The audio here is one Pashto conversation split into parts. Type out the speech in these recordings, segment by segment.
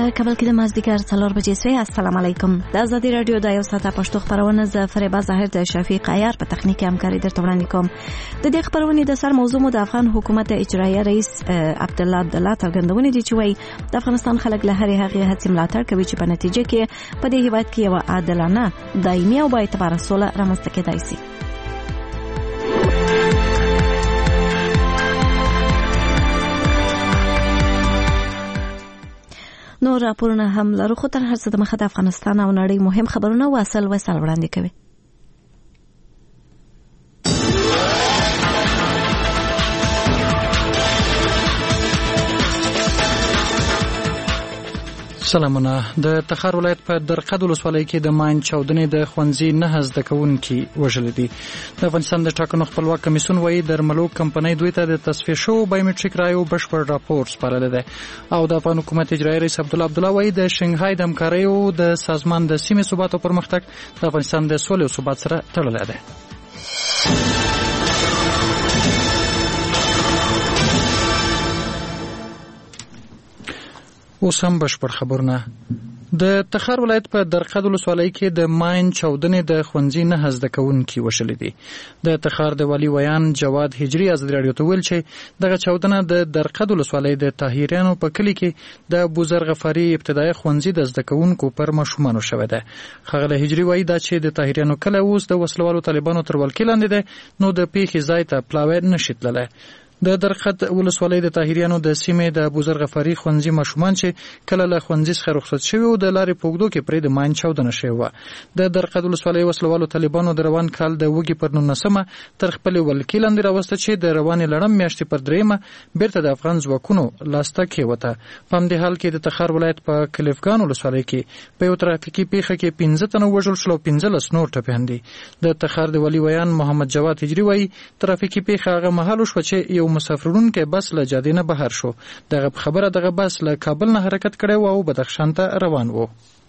په کابل کې د مازدیګر 4 بجې سوی. السلام علیکم. د ازادي رادیو د یو ساعته پښتو خبرونه ز فریبا ظاهر د شفیق عیار په تخنیکی همکاري درته وړاندې کوم. د دې خبرونې د سر موضوع مو د افغان حکومت اجرایي رئیس عبدالله عبدالله څرګندونې دي چې وایي د افغانستان خلک له هرې هغې هڅې ملاتړ کوي چې په نتیجه کې په دې هیواد کې یو عادلانه، دایمي او بااعتباره سوله رامنځته کېدای شي. نور راپورونه هم لرو، خو تر هر څه د مخه د افغانستان او نړۍ مهم خبرونه واصل وړاندې کوي. سلامونه. د تخار ولایت په درقد ولسوالۍ کې د ماین چاودنې د ښوونځي 9 زده کوونکي وژل دي. د افغانستان د ټاکنو خپلواک کمیسیون وایي درملو کمپنۍ دوی ته د تصفیه شوو بایومټریک رایو بشپړ راپور سپارلی دی. او د افغان حکومت اجرایي رئیس عبدالله عبدالله وایي د شنګهای د همکاریو د سازمان د سیمې ثبات او پرمختګ د افغانستان د سولې او ثبات سره تړلی دی. اوس هم بشپړ خبرونه. د تخار ولایت په درقد ولسوالۍ کې د ماین چاودنې د ښوونځي 9 زده کوونکي وژلي دي. د تخار د والي ویان جواد هجري ازادي راډیو ته ویل چې دغه چاودنه د درقد ولسوالۍ د طاهریانو په کلي کې د بوزر غفاري ابتدایي ښوونځي د زده کوونکو پر ماشومانو شوې ده. ښاغلی هجري وایي دا چې د طاهریانو کلی اوس د وسلوالو طالبانو تر ولکې لاندې دی، نو د پیښې ځای ته پلاوی نشي تللی. د درقد ولسوالۍ د طاهریانو د سیمې د بوزر غفاري ښوونځي ماشومان چې کله له ښوونځي څخه رخصت شوي او د لارې په اوږدو کې پرې د ماین چاودنه شوې وه. د درقد ولسوالۍ وسلوالو طالبانو د روان کال د وږي پر 19 تر خپلې ولکې لاندې راوسته چې د روانې لړم میاشتې پر 3 بیرته د افغان ځواکونو لاسته کېوته. په همدې حال کې د تخار ولایت په کلیفګان ولسوالۍ کې په یو ترافیکي پیښه کې 15 تنه وژل شول او 15 نور ټپیان دي. د تخار د والي ویان محمد جواد هجري وایي ترافیکي پیښه هغه مهال وشوه چې یو مسافرونکو بس له جادې نه بهر شو. دغه خبره دغه بس له کابل نه حرکت کړی و او بدخشان ته روان و.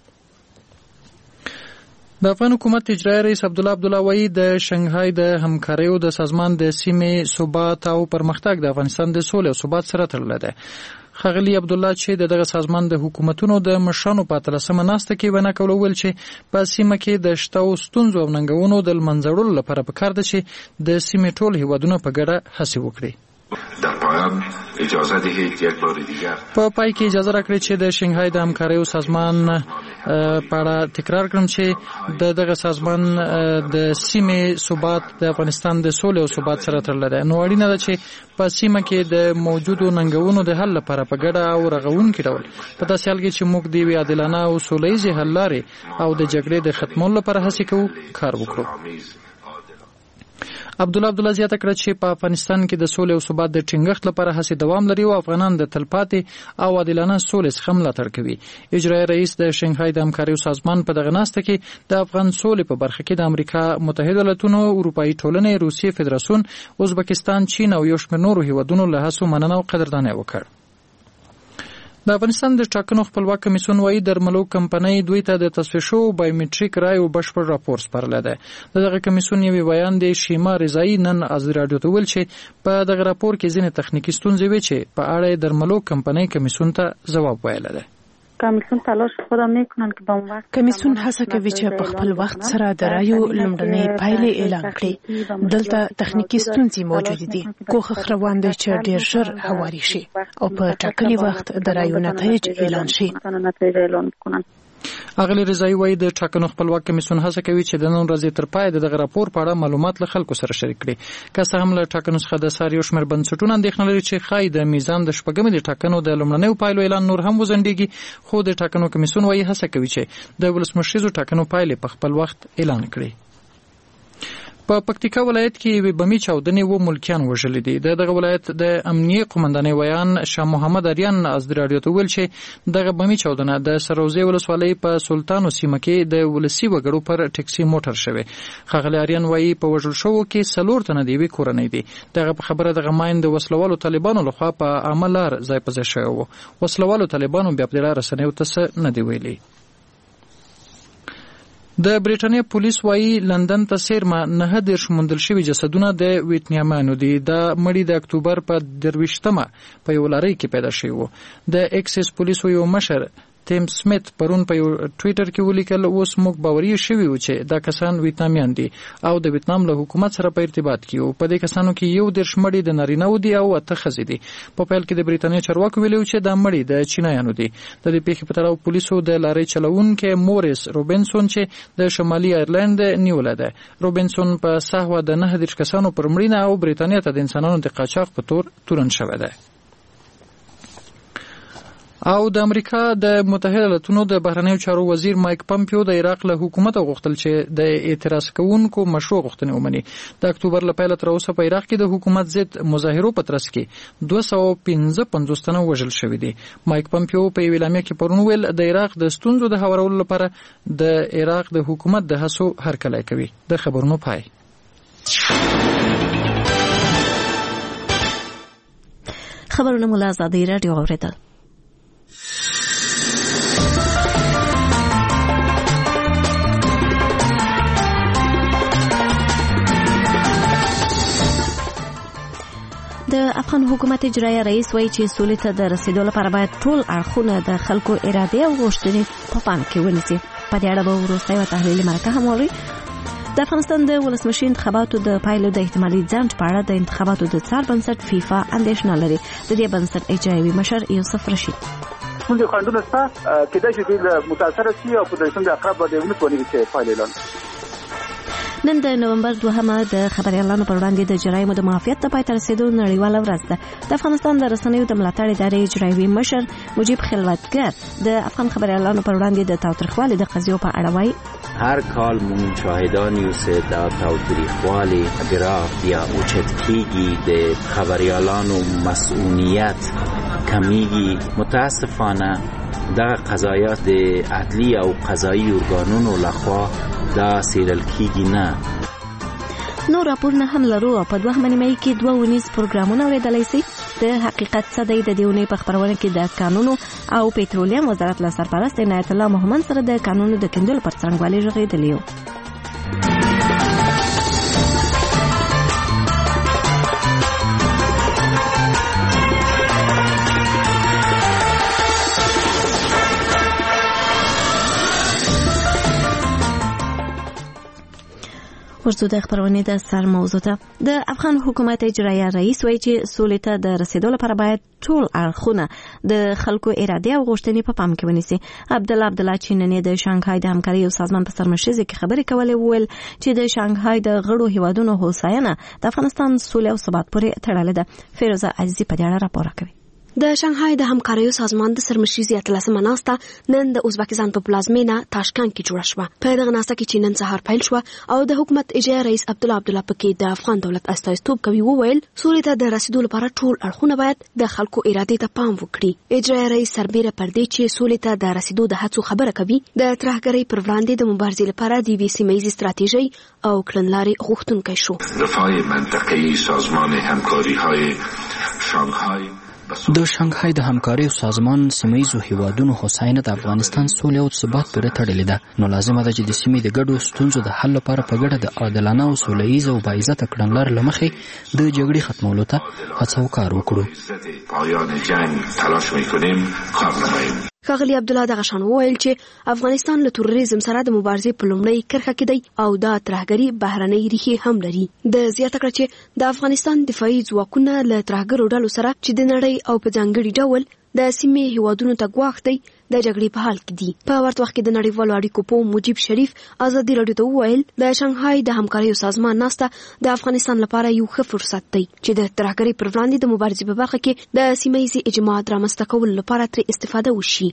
د افغان حکومت اجرایي رئیس عبدالله عبدالله وایي د شنګهای د همکاریو د سازمان د سیمې ثبات او پرمختګ د افغانستان د سولې او ثبات سره تړلی دی. ښاغلي عبدالله چې دغه سازمان د حکومتونو د مشرانو په 13مه ناسته کې وینا کوله ویل چې په سیمه کې د شته ستونزو او ننګونو د منځړلو لپاره پکار ده چې د سیمې ټول هیوادونه په ګډه هڅې وکړي. در پایان اجازه دهید یک بار دیگر په پای کې اجازه راکړئ چې د شنګهای د همکاریو سازمان په اړه تکرار کړم چې دغه سازمان د سیمې ثبات د افغانستان د سولې او ثبات سره تړلی دی. نو اړینه ده چې په سیمه کې د موجودو ننګونو د حل لپاره په ګډه او رغونکي ډول په داسې حال کې چې موږ د یوې عادلانه او سوله ییزې حل لارې او د جګړې د ختمولو لپاره هڅې کوو کار وکړو. عبدالله عبدالله زیاته کړه چې په افغانستان کې د سولې او ثبات د ټینګښت لپاره هڅې دوام لري او افغانان د تلپاتې او عادلانه سولې څخه ملاتړ کوي. اجرایي رئیس د شنګهای د همکاریو سازمان په دغه ناسته کې د افغان سولې په برخه کې د امریکا متحده ایالاتونو، اروپایي ټولنې، روسیې فدراسیون، ازبکستان، چین او یو شمېر نورو هیوادونو له هڅو مننه او قدرداني وکړ. د افغانستان د ټاکنو خپلواک کمیسیون وایي درملو کمپنۍ دوی ته د تصفیه شوو بایومټریک رایو بشپړ راپور سپارلی دی. دغه کمیسیون یوې ویان د شیما رضایي نن ازادي راډیو ته ویل چې په دغه راپور کې ځینې تخنیکي ستونزې وې چې په اړه درملو کمپنۍ کمیسیون ته ځواب ویلی دی. کمیسیون تلاش خودم میکنن که با اون وقت کمیسیون هڅه کوي چې په خپل وخت سره د رایو لومړنۍ پایلې اعلان کړي. دلته تخنیکي ستونزې موجود دي. کوښښ روان دی چې ډیر ژر هواري شي او په ټاکلي وخت د رایو نتایج اعلان شي. اغلی رضایي وایي د ټاکنو خپلواک کمیسیون هڅه کوي چې د نن ورځې تر پای دغه راپور په اړه معلومات له خلکو سره شریک کړي. که څه هم له ټاکنو څخه د سار یو شمېر بنسټونه اندېښنه لري چې ښایي د میزان د شپږمې د ټاکنو د لومړنیو پایلو اعلان نور هم وځنډېږي، خو د ټاکنو کمیسیون وایي هڅه کوي چې د ولسمشریزو ټاکنو پایلې په خپل وخت اعلان کړي. په پکتیکا ولایت کې یوې بمي چاودنې و ملکیان وژلي دي. دغه ولایت د امنیه قومندانۍ ویان شاه محمد اریان ازادي راډیو ته ویل چې دغه بمي چاودنه د سروزې ولسوالۍ په سلطانو سیمه کې د ولسي وګړو پر ټکسي موټر شوې. ښاغلی اریان وایي په وژل شوو کې 4 تنه د یوې کورنۍ دي. دغه په خبره دغه ماین د وسلوالو طالبانو لخوا په عامه لار ځای په ځای شوی و. وسلوالو طالبانو بیا په دې رسنیو ته څه نه دی ویلي. د بریټانیا پولیس وایي لندن ته څیرمه 9 موندل شوي جسدونه د ویتنامانو دي. د مړي د اکتوبر په 23مه په یو لارۍ کې پیدا شوي وو. د ایکسس پولیسو یو مشر تیم سمیت پرون په ټوئیټر کې ولیکل اوس موږ باوري شوي و چې دا کسان ویتنامیان دي او د ویتنام له حکومت سره په ارتباط کې وو. په دې کسانو کې یو 10 مړي د نارینه‌و دي او 8 ښځې دي. په پیل کې د بریتانیا چارواکو ویلي چې دا مړي د چینایانو دي. د دې پیښې په تړاو پولیسو د لارۍ چلوونکي موريس روبنسون چې د شمالي ایرلند نیولې ده. روبنسون په سهوا د 9 کسانو پر مړینه او بریتانیا ته د انسانانو د قاچاق په تور تورن شوی ده. او د امریکا د متحده ایالاتونو د بهرنیو چارو وزیر مایک پامپیو د عراق له حکومت غوښتل چې د اعتراض کوونکو مشروع غوښتنې ومني. د اکتوبر له پیله تر اوسه په عراق کې د حکومت ضد مظاهرو په ترڅ کې 255 تنه وژل شوي دي. مایک پامپیو په یوه اعلامیه کې پرون ویل د عراق د ستونزو د هوارولو لپاره د عراق د حکومت د هڅو هرکلی کوي. د خبرونو پای. خبرونه مولا آزادی رادیو اوریدل. د افغان حکومت اجرایه رئیس وایي چې سولې ته د رسیدو لپاره باید ټول اړخونه د خلکو اراده او غوښتنې په پام کې ونیسي. په دې اړه به وروسته یوه تحلیلي مرکه هم واورئ. د افغانستان د ولسمشر انتخاباتو د پایلو د احتمالي ځنډ په اړه د انتخاباتو د څار بنسټ فیفا اندېښنه لري. د دې بنسټ اجرایوي مشر یوسف رشید څنګه خندونه ستا کېدای شي د متاثر شي او په دې څنګه اقرب باندې ونکونی چې پایلې اعلان. نن د نومبر 2 د خبريالانو پر وړاندې د جرايمو د معافیت د پای ته رسیدو نړیواله ورځ ده. د افغانستان د رسنیو د ملاتړ ادارې اجرایوي مشر مجیب خلوتګر د افغان خبريالانو پر وړاندې د تاوتریخوالي د قضیو په اړه وایي هر کال مشاهدانی است در تاوتریخوالي گرافت یا اوچت کیگی د خبريالانو مسئولیت کمیگی. متاسفانه دا قضایات د عدلی او قضایی ارګانونو لخوا دا سیرل کیږي نه. نو راپورونه هم لرو او په 2 مې کې 2 ونیز پروګرامونه اوریدلای شي. د حقیقت صدې د دیونې په خبرونه کې د قانونو او پېټرولیم وزارت له سرپرست عنایت الله محمد سره د قانونو د کندلو پر څرنګوالي ژغېدلی و. ورځو د خبرونې د سر موضوع ته د افغان حکومت اجرایه رئیس وایي چې سولې ته د رسیدو لپاره باید ټول اړخونه د خلکو اراده او غوښتنې په پام کې ونیسي. عبدالله چیننی د شانګهای د همکارۍ سازمان په سرمشرۍ کې خبرې کولې وویل چې د شانګهای د غړو هیوادونو هوساینه د افغانستان سولې او ثبات پورې تړلې ده. فیروزه عزیزی په دې اړه راپور کوي. د شانګهای د همکاریو سازمان د سرمشرۍ 13مه ناسته نن د ازبکستان په پلازمینه تاشکند کې جوړه شوه. په دغه ناسته کې چې نن سهار پیل شوه او د حکومت اجرایه رئیس عبدالله پکې د افغان دولت استازیتوب کوي وویل سولې ته د رسیدو لپاره ټول اړخونه باید د خلکو اراده ته پام وکړي. اجرایه رئیس سربیره پر دې چې سولې ته د رسیدو د هڅو خبره کوي د ترهګرۍ پر وړاندې د مبارزې لپاره د وی سیمه‌ییزې ستراتیژۍ او کړنلارې غوښتونکی شو. دفاع منطقه‌ای سازمان همکاری‌های شانګهای د شانګهای د همکارۍ سازمان سیمه‌ییزو هیوادونو هوساینه د افغانستان سولې او ثبات پورې تړلې ده. نو لازمه ده چې د سیمې د ګډو ستونزو د حل لپاره په ګډه د عادلانه او سوله ییز او باعزته کړنلارو له مخې د جګړې ختمولو ته هڅه او کار وکړو. پایان جنگ تلاش می‌کنیم کار نماییم. ښاغلي عبدالله دغه شان وویل چې افغانستان له تروریزم سره د مبارزې په لومړۍ کرښه کې دی او دا ترهګري بهرنۍ ریښې هم لري. د زیاته کړه چې د افغانستان دفاعي ځواکونه له ترهګرو ډلو سره چې د نړۍ او په ځانګړي ډول د سیمې هیوادونو ته ګواښ دی د جګړې په حال کې دي. په ورته وخت کې د نړیوالو اړیکو په مجیب شریف ازادي رادیو ته وویل د شانګهای د همکاریو سازمان ناسته د افغانستان لپاره یو ښه فرصت دی چې د ترهګرۍ پر وړاندې د مبارزې په برخه کې د سیمه‌ییزې اجماعات رامنځته کولو لپاره ترې استفاده وشي.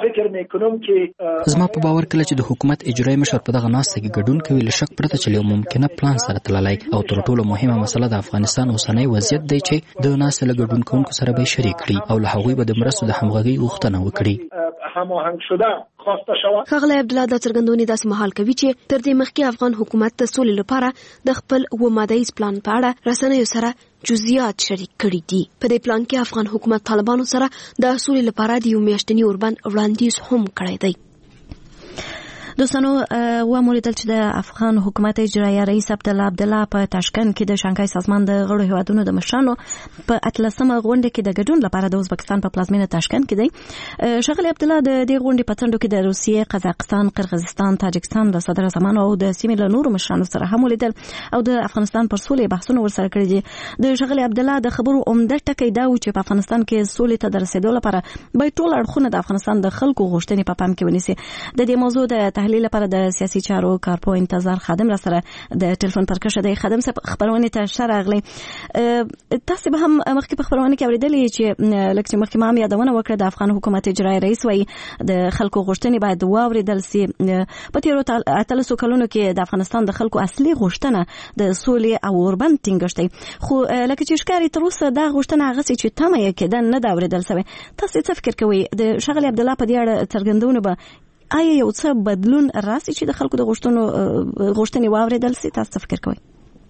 زما په باور کله چې د حکومت اجرایي مشر په دغه ناسته کې ګډون کوي له شک پرته چې یو ممکنه پلان سره تللی او تر ټولو مهمه مسله د افغانستان اوسنی وضعیت دی چې د ناسته له ګډون کوونکو سره به شریک کړي او له هغوی به د مرستو د همغږۍ غوښتنه وکړي. هماهنګ شده خواسته شوه. ښاغلی عبدالله دا څرګندونې داسې مهال کوي چې تر دې مخکې افغان حکومت د سولې لپاره د خپل 2 مادهیز پلان په اړه رسنیو سره جزئیات شریک کړي دي. په دې پلان کې افغان حکومت طالبانو سره د سولې لپاره د یو میاشتني اوربند وړاندیز هم کړی دی. دوستانو ومولیدل چې د افغان حکومت اجرایه رئیس عبدالله په تاشکند کې د شانګهای سازمان د غړو هیوادونو د مشرانو په 18مه غونډه کې د ګډون لپاره د ازبکستان په پلازمینه تاشکند کې دی. ښاغلی عبدالله د دې غونډې په څنډو کې د روسیې، قزاقستان، قرغیزستان، تاجکستان د صدر زمان او د سیمې له نورو مشرانو سره هم ولیدل او د افغانستان پر سولې بحثونه ورسره کړي دي. د ښاغلی عبدالله د خبرو عمده ټکی دا و چې په افغانستان کې سولې ته د رسیدو لپاره باید ټول اړخونه د افغانستان د خلکو غوښتنې په پام کې ونیسي. د دې موضوع د تحلیل لپاره د سیاسي چارو کارپو انتظار خادم را سره د ټلیفون پر کشه دی. خادم صاحب خبرونه ته شراغلی. تاسو به هم مخکې په خبرونه کې اوریدلې چې لکه مخکې ما هم یادونه وکړه د افغان حکومت اجرایي رئیس وایي د خلکو غوښتنې باید واوریدل سي. په تیرو 13 کلونو کې د افغانستان د خلکو اصلي غوښتنه د سولې او اوربند ټینګښت دی، خو لکه چې ښکاري تر اوسه دا غوښتنه هغه چې تمه یې کېده نه دا اوریدل شوی. تاسو څه فکر کوئ د ښاغلی عبدالله په دې اړه څرګندونه به آیا یو څه بدلون راسي چې د خلکو د غوښتنې واوریدل سي؟ تاسو څه فکر کوئ؟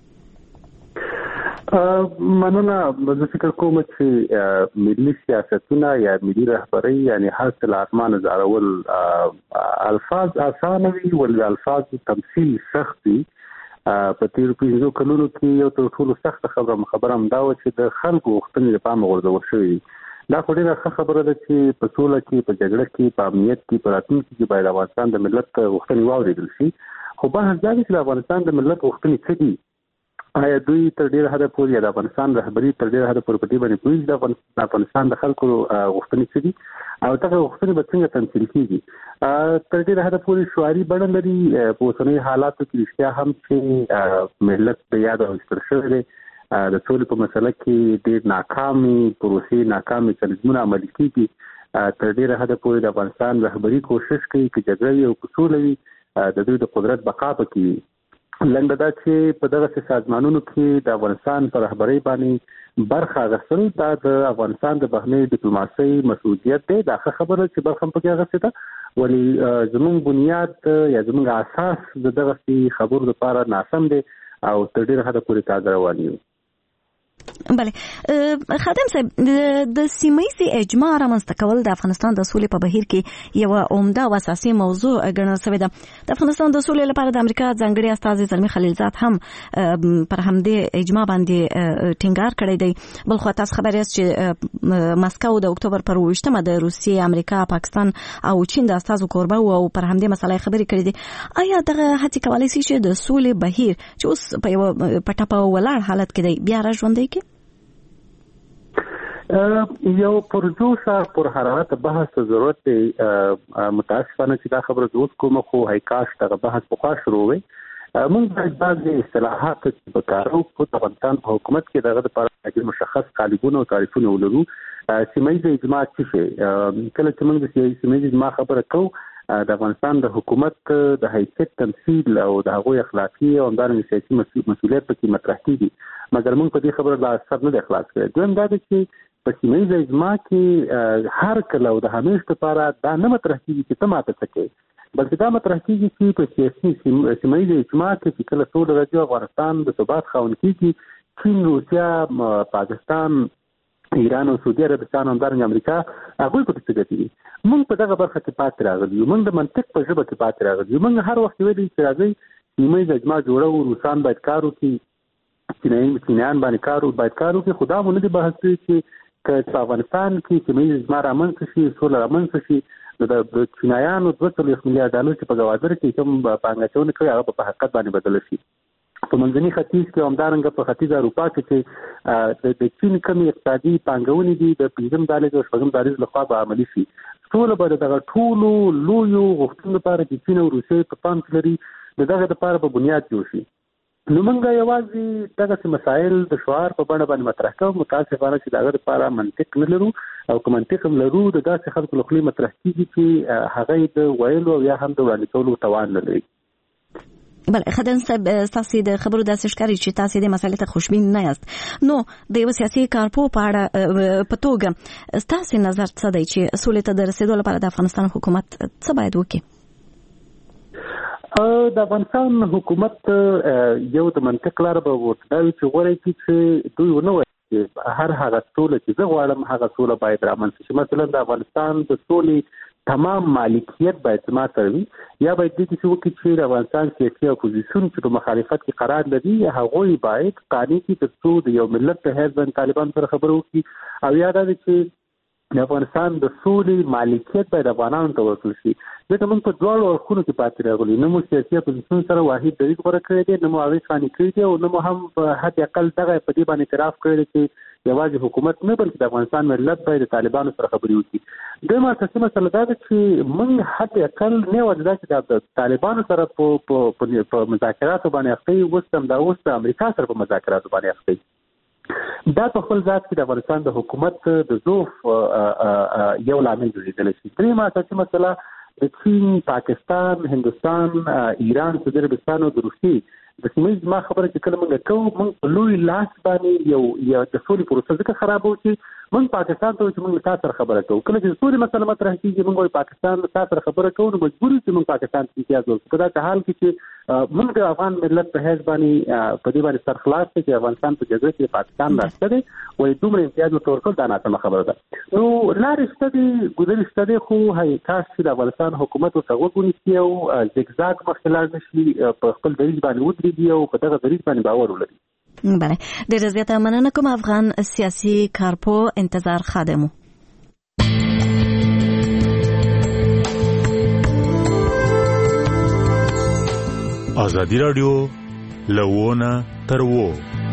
مننه. زه فکر کوم چې ملي سیاستونه یا ملي رهبري یعنی هر څه له اسمانه زارول الفاظ اسانه وي ولې الفاظ تمثيل سخت دي. په تیرو 15 کلونو کې یو تر ټولو سخت خبره هم دا و چې د خلکو غوښتنې په پام غورځول شوې. دا خو ډېره ښه خبره ده چې په سوله کې، په جګړه کې، په امنیت کې، په راتلونکي کې باید افغانستان د ملت غوښتنې واورېدل شي. خو بحث دا دی چې د افغانستان د ملت غوښتنې څه دي؟ آیا دوی تر ډېره حده پورې یا د افغانستان رهبري تر ډېره حده پورې په دې باندې پوهېږي د افغانستان د خلکو غوښتنې څه دي او دغه غوښتنې به څنګه تمثیل کېږي؟ تر ډېره حده پورې شعاري بڼه لري. په اوسنیو حالاتو کې رښتیا هم چې ملت د یاد ویستل شوی دی. د سولې په مسله کې ډېر ناکامي پروسې، ناکامي تنظیمونه عملي کېږي. تر ډېره حده پورې د افغانستان رهبري کوشش کوي چې جګړه وي او که سوله وي د دوی د قدرت بقا پکې وي. لنډه دا چې په دغه سازمانونو کې د افغانستان په رهبري باندې برخه اخیستل دا د افغانستان د بهرنۍ ډیپلوماسۍ مسؤلیت دی. دا ښه خبره چې برخه هم پکې اخیستې ده، ولې زموږ بنیاد یا زموږ اساس د دغه خبرو لپاره ناسم دی او تر ډېره حده پورې تازه روان یو. بله خادم صاحب، د سیمه‌ییز اجماع رامنځته کول د افغانستان د سولې په بهیر کې یو عمده او اساسي موضوع ګڼل شوې ده. د افغانستان د سولې لپاره د امریکا ځانګړي استازي زلمي خلیلزاد هم پر همدې اجماع باندې ټینګار کړی دی. بل خو تاسو خبر یاست چې مسکو د اکتوبر پر 28مه د روسیې، امریکا، پاکستان او چین د استازو کوربه او پر همدې مسله خبرې کړې دي. آیا دغه هڅې کولی شي چې د سولې بهیر چې اوس په یو پټه ولاړ حالت کې دی بیا راژوندی کړي؟ یو پرجوشه پر حرارت بحث ته ضرورت دی. متاسفانه چې دا خبره زه اوس کوم، خو هیکاش دغه بحث پخوا شروع وی. موږ باید بعضې اصطلاحات چې پکارو په افغانستان په حکومت کې دغه لپاره مشخص قالبونه او تعریفونه ولرو. سیمه‌ییز اجماع څه شی؟ کله چې موږ د سیمه‌ییز اجماع خبره کوو، د افغانستان د حکومت د حیثیت تمثیل او د هغوی اخلاقي او همدارنګه سیاسي مسؤلیت پکې مطرح کېږي، مګر موږ په دې خبره لا سر نه دی خلاص کړی. دویم دا دی چې په سیمه‌ییز اجماع کې هر کله او د همیش لپاره دا نه مطرح کېږي چې ته ماته څه کوې، بلکې دا مطرح کېږي چې په سیاسي سیمه‌ییز اجماع کې چې کله سوله راځي افغانستان د ثبات خاوند کېږي، چین، روسیه، پاکستان، ایران او سعودي عربستان او همدارنګه امریکا هغوی پکې څه ګټي دي. موږ په دغه برخه کې پاتې راغلي یو، موږ د منطق په ژبه کې پاتې راغلي یو. موږ هر وخت ویلي چې راځئ سیمه‌ییز اجماع جوړو، روسان باید کار وکړي، چینایان باندې باید کار وکړي. خو دا مو نه دي بحث کوي چې په افغانستان کې سیمه‌ییز اجماع رامنځته شي، سوله رامنځته شي، د چینایانو 240 میلیارډ ډالر چې په ګوادر کې کوم پانګه اچونه کوي هغه په حقیقت باندې بدله شي. په منځني ختیځ کې همدارنګه په ختیځ اروپا کې چې د چین کمې اقتصادي پانګونې دي د 5 دهلیز او 6 دهلیز لخوا به عملي شي. سوله به دغه ټولو لویو غوښتنو لپاره چې چین او روسیې په پام کې لري دغه لپاره په بنیاد جوړ شي. نو موږ یوازې دغه مسایل د شعار په بڼه باندې مطرح کوو. متاسفانه چې دغه لپاره منطق نه لرو او که منطق هم لرو د داسې خلکو له خولې مطرح کېږي چې هغه د ویلو او یا هم د وړاندې کولو توان نه لري. بله خدن صاحب، تاسو د خبرو داسې ښکاري چې تاسو د مسلې ته خوشبین نه یاست. نو د یو سیاسي کارپو په اړه په توګه تاسو نظر څه دی چې سولې ته د رسیدو لپاره د افغانستان حکومت څه باید وکړي؟ د افغانستان حکومت یو د منطق لاره به ورته وي چې غوره کړي چې دوی ونه وایي چې هر هغه سوله چې زه غواړم هغه سوله باید رامنځته شي. مثلا د افغانستان د سولې تمام مالکیت باید ما سره وي یا باید د دې وکړي چې د افغانستان سیاسي اپوزیشن چې په مخالفت کې قرار لري هغوی باید قانوني ترڅو د یو ملت په حیث باندې طالبان سره خبرو وکړي او یا دا چې د افغانستان د سولې مالکیت باید افغانانو ته ورکړل شي. ځکه موږ په دواړو اړخونو کې پاتې راغلي، نه مو سیاسي اپوزیشن سره واحد دریځ غوره کړی دی، نه مو هغې قانع کړی دی او نه مو هم په حد اقل دغه په دې باندې اعتراف کړی دی چې یوازې حکومت نه بلکې د افغانستان ملت باید د طالبانو سره خبرې وکړي. دویمه اساسي مسله دا ده چې موږ حد اقل نه یوازې دا چې د طالبانو سره په مذاکراتو باندې اخته یو، اوس د امریکا سره په مذاکراتو باندې اخته یو. دا په خپل ذات کې د افغانستان د حکومت د ضعف یو لامل جوړېدلی شي. دریمه اساسي مسله د چین، پاکستان، هندوستان، ایران، سعودي عربستان او د روسیې د سیمې ما خبره چې کله موږ کوو موږ په لوی لاس باندې یو د سولې پروسه ځکه خرابوو چې موږ پاکستان ته چې موږ تاسو سره خبره کوو، کله چې سولې مسله مطرح کېږي موږ پاکستان تاسو سره خبره کوو نو مجبور یو چې موږ پاکستان ته امتیاز ورکړو. په داسې حال کې چې موږ د افغان ملت په حیث باندې په دې باندې سرخلاص دی چې افغانستان په جګړه کې پاکستان راسته دی وایي دومره امتیاز ورته ورکړل دا ناسمه خبره ده. نو لارې شته دي، ګزارې شته دي، خو کاش چې د افغانستان حکومت ورته غوږ ونیسي او زګزاګ مخکې لاړ نه شي، په خپل دریځ باندې ودرېږي او په دغه دریځ باندې باور ولري. بله، ډېره زیاته مننه کوم افغان سیاسي کارپو انتظار خادمو. ازادي رادیو لوونه تر وو.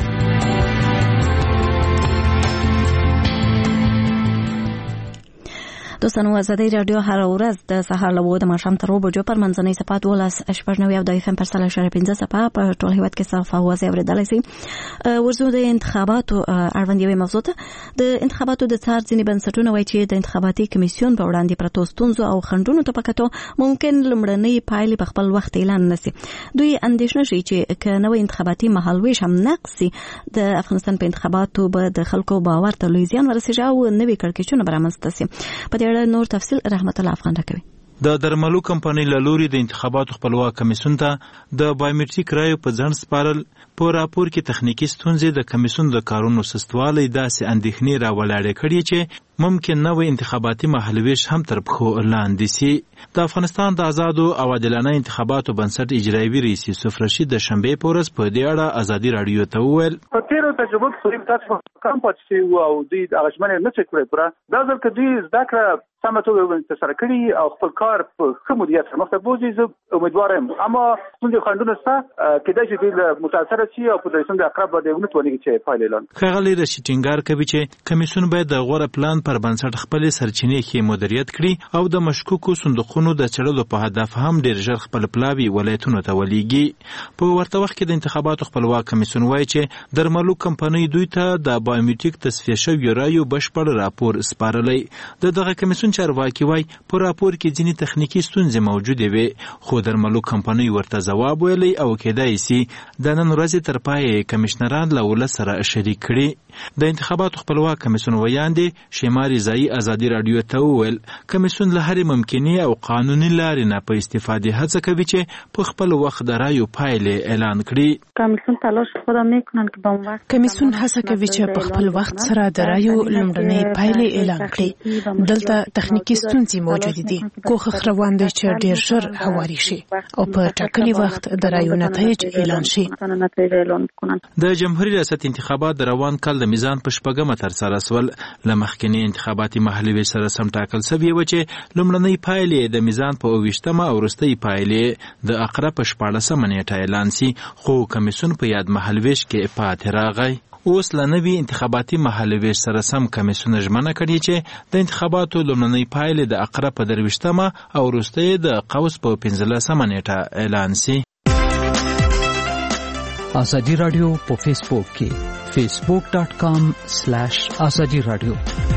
دوستانو، ازادي رادیو هر ورځ د سهار له 9 د ماښام تر 2 بجو پر منځنۍ صفات 12:90 او د FM پر 3.5 صفه په ټول هیواد کې صفه اوازې اوریدلای شي. ورزو د انتخاباتو اړوند یوې موضوع ته د انتخاباتو د څار ځینې بنسټونه وایي چې د انتخاباتي کمیسیون په وړاندې پرتو ستونزو او خنډونو ته پکاتو ممکن لمړنۍ پایلې په خپل وخت اعلان نشي. دوی اندېښنه شي چې ک نوې انتخاباتي مهالويش هم نقصي د افغانستان په انتخاباتو به د خلکو باور ته لوی زیان ورسیږي او نوې کړکېچونه برامنځته شي. په نور تفصیل رحمت الله افغان راکوي. د درملو کمپنۍ له لوري د انتخاباتو خپلواک کمیسیون ته د بایومټریک رایو په ځنډ سپارل په راپور کې تخنیکی ستونزې د کمیسیون د کارونو سستوالی داسې اندېښنې راولاړې کړي چې ممکن نوې انتخاباتي مهالويش هم تر پښو لاندې شي. د افغانستان د آزادو او عادلانه انتخاباتو بنسټ اجرایوي رئیس یوسف رشید د شنبې په ورځ په دې اړه ازادي رادیو ته وویل په تیرو تجربو کې تاسو کم پاتې شئ او دوی هغه ژمنې نه کړې پوره. دا ځل کې دوی زده کړه سمه توګه ترسره کړي او خپل کار په ښه مدیریت سره مخته بوځي. زه امیدوار یم، اما څومره خنډونه شته کېدای شي دوی متاثره شي او په دې د اقرب باندې ونتونی چې فایل اعلان کړي. ښاغلی رشید ټینګار کوي چې کمیسیون باید د غوره پلان پر بنسټ خپل سرچینې کې مدیریت کړي او د مشکوکو صندوقونو د چړلو په هدف هم ډیر ژر خپل پلاوي ولایتونو ته ولېږي. په ورته وخت کې د انتخاباتو خپلواک کمیسیون وایي چې درملو کمپنۍ دوی ته د بایومټریک تصفیه شوی رایو بشپړ راپور سپارلی. دغه کمیسیون چارواکي وایي په راپور کې ځینې تخنیکی ستونزې موجودې وي، خو درملو کمپنۍ ورته ځواب ویلی او کېدای شي د نن ورځې تر پایه کمشنران له ولس سره شریک کړي. د انتخاباتو خپلواک کمیسیون ویاندې شیما رضایي ازادي رادیو ته وویل کمیسیون له هرې ممکنې او قانوني لارې نه په استفادې هڅه کوي چې په خپل وخت د رایو پایلې اعلان کړي. کمیسیون هڅه کوي چې په خپل وخت سره د رایو لومړنۍ پایلې اعلان کړي. دلته تخنیکی ستونزې موجود دي، کوښښ روان دی چې ډیر ژر هواري شي او په ټاکلي وخت د رایو نتایج اعلان شي. د جمهوریت ریاست انتخابات د روان کال د میزان په شپږمه ترسره سول. له مخکني انتخاباتي مهالويش سره سم ټاکل شوی و چې لومړنۍ پایلې د میزان په 28مه او وروستۍ پایلې د اقرب په 14مه نیټه اعلان شي، خو کمیسیون په یاد مهالويش کې پاتې راغی. اوس له نوي انتخاباتي مهالويش سره سم کمیسیون ژمنه کړې چې د انتخاباتو لومړنۍ پایلې د اقرب په 23مه او وروستۍ د قوس په 15مه نیټه اعلان شي. ازادي رادیو په فیسبوک کې facebook.com/azadi radio.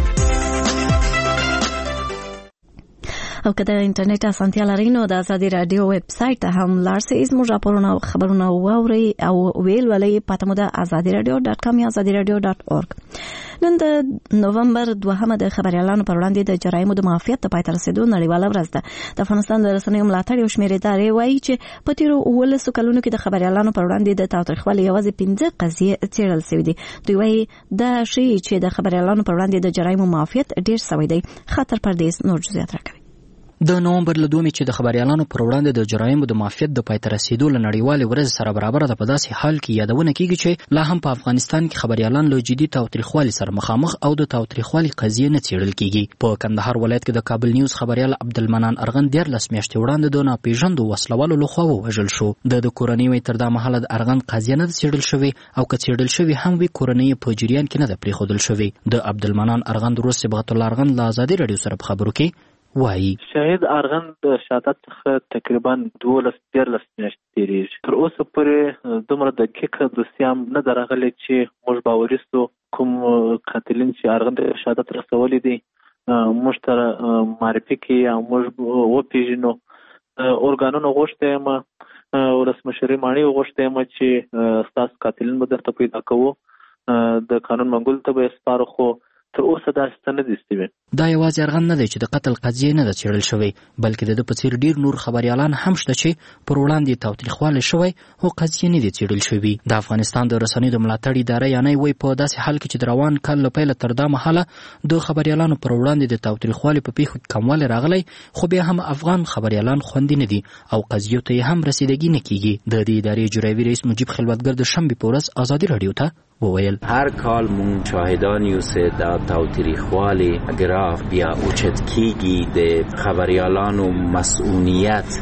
او که د انټرنیټ اسانتیا لرئ نو د ازادي رادیو ویب سایټ ته هم لاړ شئ، زموږ راپورونه او خبرونه واورئ او ولولئ. پته مو د azadiradio.com یا azadiradio.org. نن د نومبر 2 د خبريالانو پر وړاندې د جرایمو د معافیت ته پای ته رسیدو نړیواله ورځ ده. د افغانستان د رسنیو ملاتړ یو شمېر ادارې وایي چې په تیرو 18 کلونو کې د خبريالانو پر وړاندې د تاوتریخوالي یوازې 15 قضیې څېړل شوې دي. دوی وایي دا شی چې د خبريالانو پر وړاندې د جرایمو معافیت ډیر شوی دی. خاطر پردیس نور جزئیات راکوي. د نومبر له 2 چې د خبريالانو پر وړاندې د جرایمو د معافیت د پای ته رسیدو له نړیوالې ورځ سره برابر ده. په داسې حال کې یادونه کیږي چې لا هم په افغانستان کې خبريالان له جدي تاوتریخوالي سره مخامخ او د تاوتریخوالي قضیه نه څیړل کیږي. په کندهار ولایت کې د کابل نیوز خبريال عبدالمنان ارغن 13 میاشتې وړاندې د ناپېژاندو وسلوالو لخوا ووژل شو. د کورنۍ وی تر دا مهاله د ارغن قضیه نه څیړل شوې او که څیړل شوې هم وی کورنۍ په جریان کې نه ده پریښودل شوې. د عبدالمنان ارغن د روز صبغت الله ارغن له آزادي رادیو سره په خبرو کې وایي شاهد ارغن د شهادت څخه تقریبا 12 میاشتې تیریږي. تر اوسه پورې دومره دقیقه دوسیه هم نه ده راغلې چې موږ باوري سو کوم قاتلین چې ارغن د شهادت رسولي دي موږ ته معرفي کړي او موږ وپېژنو. ارګانونو غوښتي یم ولسمشري ماڼۍ غوښتي یم چې ستاسو قاتلین به درته پیدا کوو د قانون منګولو ته به یې سپارو خو تر اوسه داسې څه نه دي شوي. دا یوازې ارغن نه دی چې د قتل قضیې نه ده څیړل شوی بلکې د ده په څیر ډیر نور خبریالان هم شته چې پر وړاندې تاوتریخوالی شوی خو قضیې نه دي څیړل شوي. د افغانستان د رسنیو د ملاتړ اداره یعنی وایي په داسې حال کې چې د روان کال له پیله تر دا مهاله د خبریالانو پر وړاندې د تاوتریخوالي په پیښو کې کموالی راغلی خو بیا هم افغان خبریالان خوندي نه دي او قضیو ته یې هم رسیدګي نه کیږي. د دې ادارې جوړوي رئیس مجیب خلوتګر د شنبې په ورځ ازادي رادیو ته وویل هر کال مون شاهدان یو سه د تاوتریخوالی گراف بیا اوچت کیږي د خبریالانو مسئولیت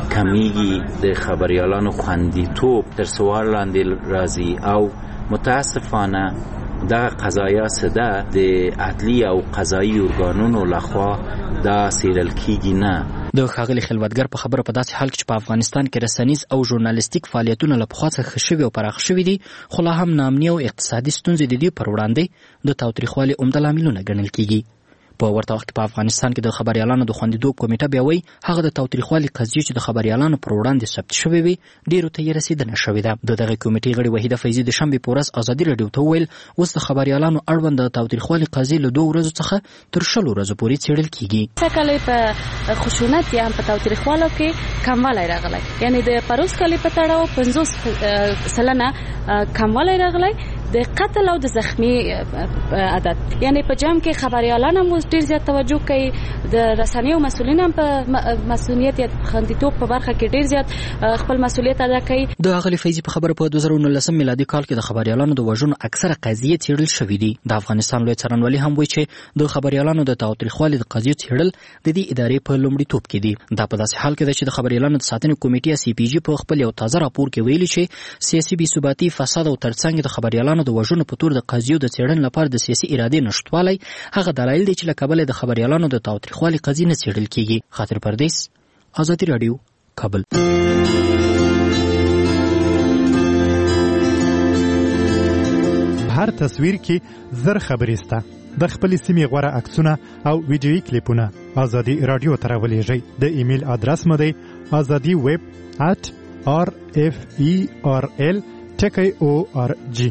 کمیږي د خبریالانو خوندیتوب تر سوال لاندې راځي او متاسفانه دا قضایا سده د عدلی او قضایی ارګانونو لخوا دا سیرل کیږي نه. د ښاغلي خلوتګر په خبره په داسې حال کې چې په افغانستان کې رسنیز او ژورنالیستیک فعالیتونه له پخوا څخه ښه شوي او پراخ شوي دي خو لا هم ناامني او اقتصادي ستونزې د دې پر وړاندې د تاوتریخوالي عمده لاملونه ګڼل کیږي. په ورته وخت کې په افغانستان کې د خبریالانو د خوندیتوب کمیټه بیا وایي هغه د تاوتریخوالي قضیې چې د خبریالانو پر وړاندې ثبت شوې وي ډیرو ته یې رسیدنه شوې ده. د دغه کمیټې غړي وحیده فیضي د شنبې په ورځ ازادي رادیو ته وویل اوس د خبریالانو اړوند د تاوتریخوالي قضیې له 2 ورځو څخه تر 6 ورځو پورې څیړل کیږي. څه کله په خشونت یا په تاوتریخوالو کې کموالی راغلی یعنی د پروس کلی په تړاو 50% کموالی راغلی د قتل او د زخمی عدد یعنی په جام کې خبريالان هم ډیر زیات توجه کوي د رسنیو مسؤلین هم په مسؤلیت یا خوندیتوب په برخه کې ډیر زیات خپل مسؤلیت ادا کوي. د اغلی فیضی په خبره په 2019 میلادي کال کې د خبريالانو د وژنو اکثره قضیې څیړل شوې دي. د افغانستان لوی څارنوالي هم وایي چې د خبريالانو د تاوتریخوالي د قضیې څیړل د دې ادارې په لومړیتوب کې دي. دا په داسې حال کې ده چې د خبريالانو د ساتنې کمیټې سی پی جی په خپل یو تازه راپور کې ویلي چې سیاسي بې ثباتي فساد او ترڅنګ د خبريالانو د وژنو په تور د قضیو د څېړنې لپاره د سیاسي ارادې نشټوالی هغه دلایل دي چې له کبله د خبريالانو د تاوتریخوالي قضیې نه څېړل کیږي. خاطر پردیس، آزادي رادیو، کابل. هر تصویر کې زر خبرې سته. د خپلې سیمې غوره عکسونه او ویډیویي کلیپونه آزادي رادیو ته راولېږئ. د ایمیل ادرس مو دی azadi@rferl.org.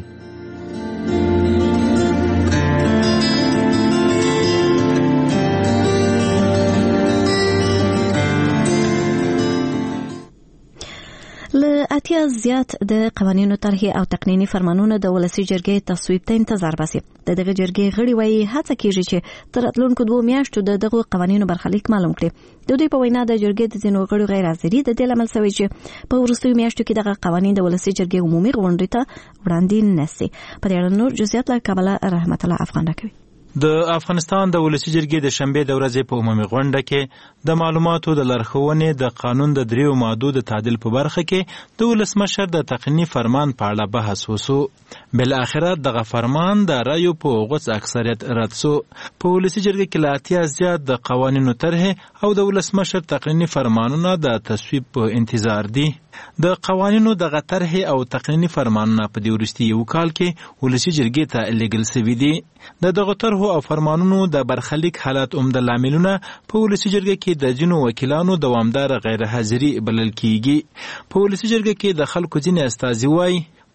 له اتیا زیات د قوانینو طرحې او تقنینی فرمانونه د ولسی جرګې تصویب ته انتظار باسي. د دغه جرګې غړي وایي هڅه کیږي چې تر راتلونکو 2 میاشتو د دغه قوانینو برخلیک معلوم کړي. د دوی په وینا د جرګې د ځینو غړو غیر حاضري د دې لامل شوی چې په وروستیو میاشتو کې دغه قوانین د ولسی جرګې عمومي غونډې ته وړاندې نشي. په دې اړه نور جزئیات له کابل رحمت الله افغان راکوي. د افغانستان د ولسی جرګې د شنبې د ورځې په عمومي غونډه کې د معلوماتو د لارښوونې د قانون د 3 مادو د تعدیل په برخه کې د ولسمشر د تقنینی فرمان په اړه بحث وسو. بل اخر دغه فرمان د رایو په غوڅ اکثریت رد سو. په ولسی جرګې کې لا اتیا زیات د قوانینو طرحې او د ولسمشر تقنینی فرمانونه د تصویب په انتظار دي. د قوانینو دغه طرحې او تقنینی فرمانونه په دې وروستي یو کال کې ولسی جرګې ته لیږل شوي دي. د دغه طرحو او فرمانونو د برخلیک حالت عمده لاملونه په ولسی جرګې کې د ځینو وکیلانو دوامدار غیر حاضري بلل کیږي. په ولسی جرګې کې د خلکو ځینې استازي وایي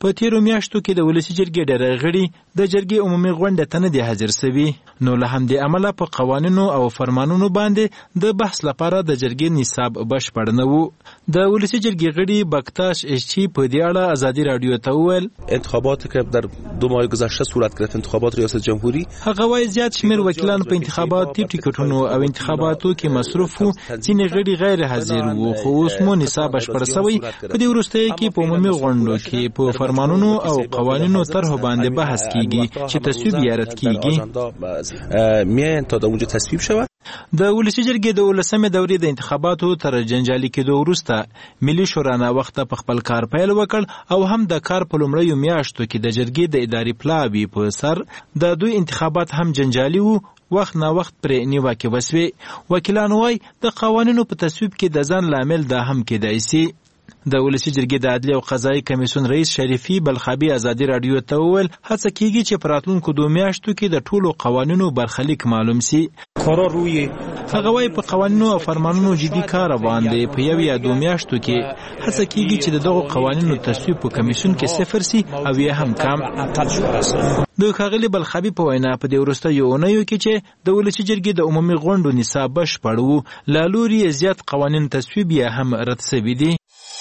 په تیرو میاشتو کې د ولسی جرګې ډېر غړي د جرګې عمومي غونډه ته نه دي حاضر شوي، نو له همدې امله په قوانینو او فرمانونو باندې د بحث لپاره د جرګې نصاب بشپړ نه و. د ولسی جرګې غړي بکتاش اشچی په دې اړه آزادی رادیو ته وویل انتخاباتی که در 2 ماه گذشته صورت گرفت، انتخابات ریاست جمهوری، هغه وايي زیات شمیر وکیلان په انتخاباتي ټیکټونو او انتخاباتو کې مصروف وو، ځینې غړي غیر حاضر وو، خو اوس مو نصاب بشپړ شوی. په دې وروستیو کې په عمومي غونډو کې په فرمانونو او قوانینو طرحو باندې بحث کیږي چې تصویب یې رد کیږي. میان تا د اونجا تصویب شود. د ولسی جرګې د 18مې دورې د انتخاباتو تر جنجالي کېدو وروسته ملي شورا ناوخته په خپل کار پیل وکړ او هم د کار په لومړیو میاشتو کې د جرګې د اداري پلاوي په سر د دوی انتخابات هم جنجالي وو، وخت نا وخت پرې نیوکې وسوې. وکیلان وایي د قوانینو په تصویب کې د ځان لامل دا هم کېدای شي. د ولسی جرګې د عدلیې او قضایي کمیسیون رئیس شریفي بلخابي آزادي رادیو ته وویل هڅه کیږي چې په راتلونکو 2 میاشتو کې د ټولو قوانینو برخلیک معلوم شي. هغه وایي په قوانینو او فرمانونو جدي کار روان دی. په 1 یا 2 میاشتو کې هڅه کیږي چې د دغو قوانینو تصویب په کمیسیون کې صفر شي او یا هم کم. د ښاغلي بلخابي په وینا په دې وروستیو اونیو کې چې د ولسی جرګې د عمومي غونډو نصاب بشپړ و، له لوري زیات قوانین تصویب یا هم رد شوي دي.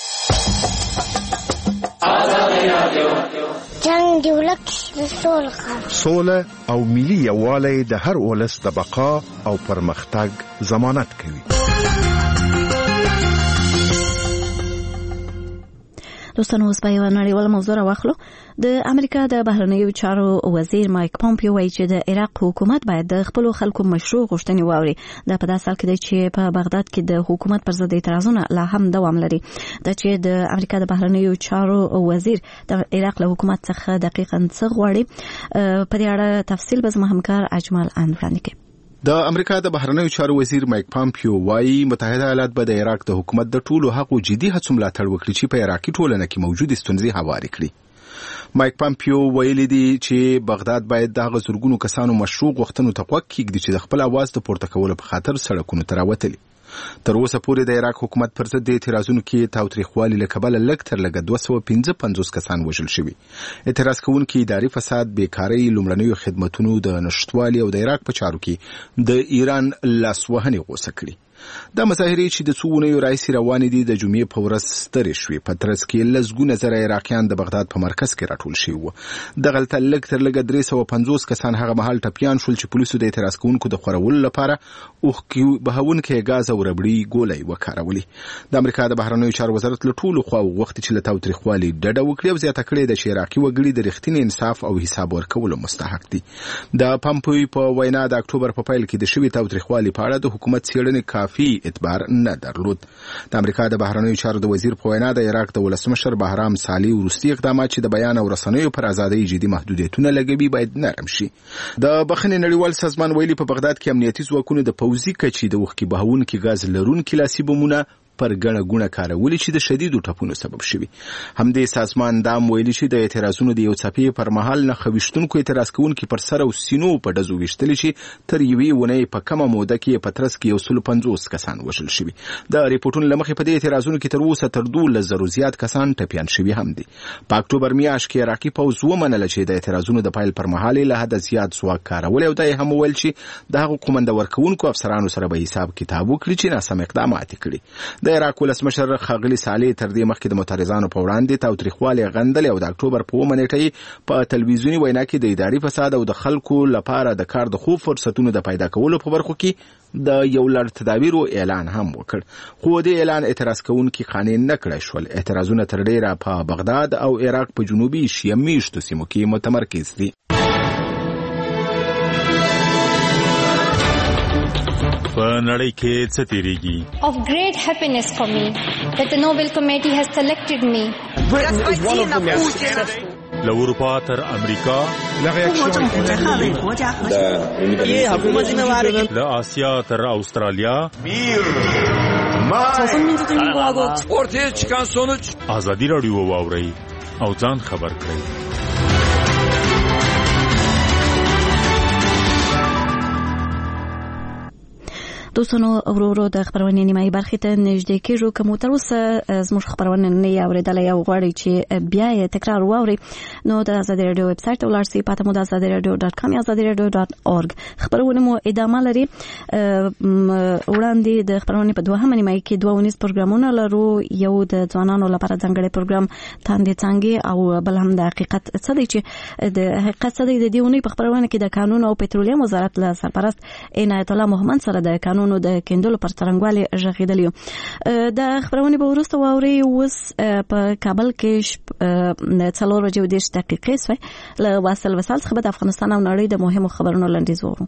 جنگ دی ولک د سوله او ملي یووالی د هر ولس د بقا او پرمختګ ضمانت کوي. دوستانو اوس به یوه نړیواله موضوع راواخلو. د امریکا د بهرنیو چارو وزیر مایک پومپیو وایي چې د عراق حکومت باید د خپلو خلکو مشروع غوښتنې واوري. دا په داسې حال کې دی چې په بغداد کې د حکومت پر ضد اعتراضونه لا هم دوام لري. دا چې د امریکا د بهرنیو چارو وزیر د عراق له حکومت څخه دقیقاً څه غواړي، په دې اړه تفصیل به زما همکار اجمل وړاندې کوي. د امریکا د بهرنیو چارو وزیر مایک پومپیو وایي متحده ایالات به د عراق د حکومت د ټولو حقوقو جدي هڅو ملاتړ وکړي چې په عراقي ټولنه کې موجودې ستونزې هوارې کړي. مایک پومپیو ویلي دی چې بغداد باید د هغه زورګونو کسانو مشروع غوښتنو ته غوږ کېږدي چې د خپل اواز د پورته کولو په خاطر سړکونو ته راوتلي. تر اوسه پورې د عراق حکومت پر ضد اعتراضونو کې تاوتریخوالي له کبله لږ تر لږه 255 کسان وژل شوي. اعتراض کوونکي اداري فساد، بیکارۍ، لومړنیو خدمتونو د نشټوالي او د عراق په چارو کې د ایران لاسوهنې غوسه کړي. دا مظاهرې چې د څو اونیو راهیسې روانې دي د جمعې په ورځ سترې شوې. په ترڅ کې لسګونه زره عراقیان د بغداد په مرکز کې راټول شوي وو. دغلته لږ تر لږه 350 کسان هغه مهال ټپیان شول چې پولیسو د اعتراض کوونکو د خورولو لپاره اوښکې بهونکي ګاز او ربړي ګولۍ وکارولې. د امریکا د بهرنیو چارو وزارت له ټولو خواو غوښتي چې له تاوتریخوالي ډډه وکړي او زیاته کړې ده چې عراقي وګړي د رښتینې انصاف او حساب ورکولو مستحق دي. د پومپیو په وینا د اکتوبر په پیل کې د شوي تاوتریخوالي په اړه د حکومت څېړنې کافي اعتبار نه درلود. د امریکا د بهرنیو چارو د وزیر په وینا د عراق د ولسمشر بهرام صالح وروستي اقدامات چې د بیان او رسنیو پر ازادۍ جدي محدودیتونه لګوي باید نرم شي. د بخښنې نړیوال سازمان ویلي په بغداد کې امنیتي ځواکونو د پوځي کچې د اوښکې بهونکي ګاز لرونکي لاسي بمونه پر ګڼه ګوڼه کارولي چې د شدیدو ټپونو سبب شوي. همدې سازمان دا ویلي چې د اعتراضونو د یو څپې پر مهال نښه ویشتونکو اعتراض کوونکي پر سر او سینو په ډزو ویشتلي چې تر یوې اونۍ په کمه موده کې په ترڅ کې 150 کسان وژل شوي. د ریپورټونو له مخې په دې اعتراضونو کې تر اوسه تر 12,000 زیات کسان ټپیان شوي هم دي. په اکتوبر میاشت کې عراقي پوځ ومنله چې د اعتراضونو د پیل پر مهال له حده زیات ځواک کارولی او دا یې هم وویل چې د هغو قومنده ورکوونکو افسرانو سره به حساب کتاب وکړي چې ناسم اقدامات کړي. د عراق ولسمشر ښاغلي صالح تر دې مخکې د معترضانو په وړاندې تاوتریخوالي غندلې او د اکتوبر په 1 نیټه په تلویزیوني وینا کې د اداري فساد او د خلکو لپاره د کار د ښو فرصتونو د پیدا کولو په برخو کې د یو لړ تدابیرو اعلان هم وکړ. خو د اعلان اعتراض کوونکي قانع نه کړای شول. اعتراضونه تر ډیره په بغداد او عراق په جنوبي شیعه میشتو سیمو کې متمرکز دي. په نړۍ کې څه تیریږي؟ Of great happiness for me that the Nobel Committee has selected me. له اروپا تر امریکا، له آسیا تر استرالیا، ortaya çıkan sonuç آزادی رادیو واورئ او ځان خبر کړئ. دوستانو ورورو د خبرونې نیمایي برخې ته نږدې کېږو که مو تر اوسه زموږ خبرونه نه یې اورېدلی او غواړئ چې بیا یې تکرار واورئ نو د ازادي راډیو ویب سایټ ته ولاړ شئ. پاته مو د azadiradio.com یا azadiradio.org. خبرونه مو ادامه لري. وړاندې د خبرونې په دوهمه نیمایي کې 2 پروګرامونه لرو. یو د ځوانانو لپاره ځانګړی پروګرام تاندې څانګې او بل هم د حقیقت څه دی چې د حقیقت څه دی. د دې اونۍ په خبرونه کې د قانون او پټرولیم وزارت له سرپرست عنایت الله محمد سره د قانونو د کېندلو پر څرنګوالي غږېدلی. د خبرونې به وروسته واورئ. اوس په کابل کې 4:10 شوې. له واصل وصال څخه د افغانستان او نړۍ د مهمو خبرونو لنډیز وورو.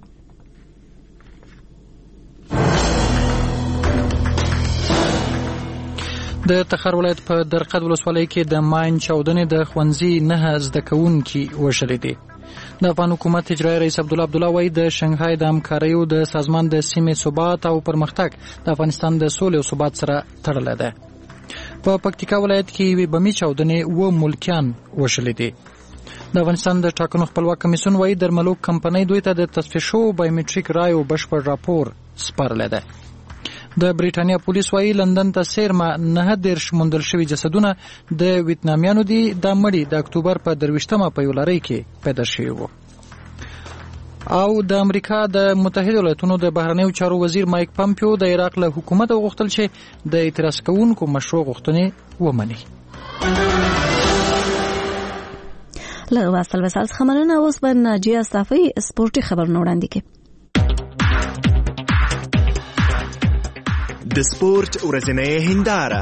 د تخار ولایت په درقد ولسوالۍ کې د ماین چاودنې د ښوونځي 9 زده کوونکي وژلي دي. د افغان حکومت اجرایي رئیس عبدالله وایي د شنغهای د همکاریو د سازمان د سیمې ثبات او پرمختګ د افغانستان د سولې او ثبات سره تړلی ده. په پکتیکا ولایت کې یوې بمي چاودنې 2 ملکیان وژلي دي. د افغانستان د ټاکنو خپلواک کمیسیون وایي درملو کمپنۍ دوی ته د تصفیه شوو بایومټریک رایو بشپړ راپور سپارلی ده. د بریټانیا پولیس وایي لندن ته سیرمه 9 موندل شوي جسدونه د ویتنامیانو دي. دا مړي د اکتوبر په 23مه په یو لړۍ کې پیدا شوي وو. او د امریکا د متحده ایالاتونو د بهرنیو چارو وزیر مایک پامپیو د عراق له حکومت غوښتل چې د اعتراض کوونکو مشروع غوښتنې ومني. له واصل وصال څخه مننه. اوس به ناجیه صافی سپورتي خبرونه وړاندې کوي. د سپورت ورځنۍ هنداره.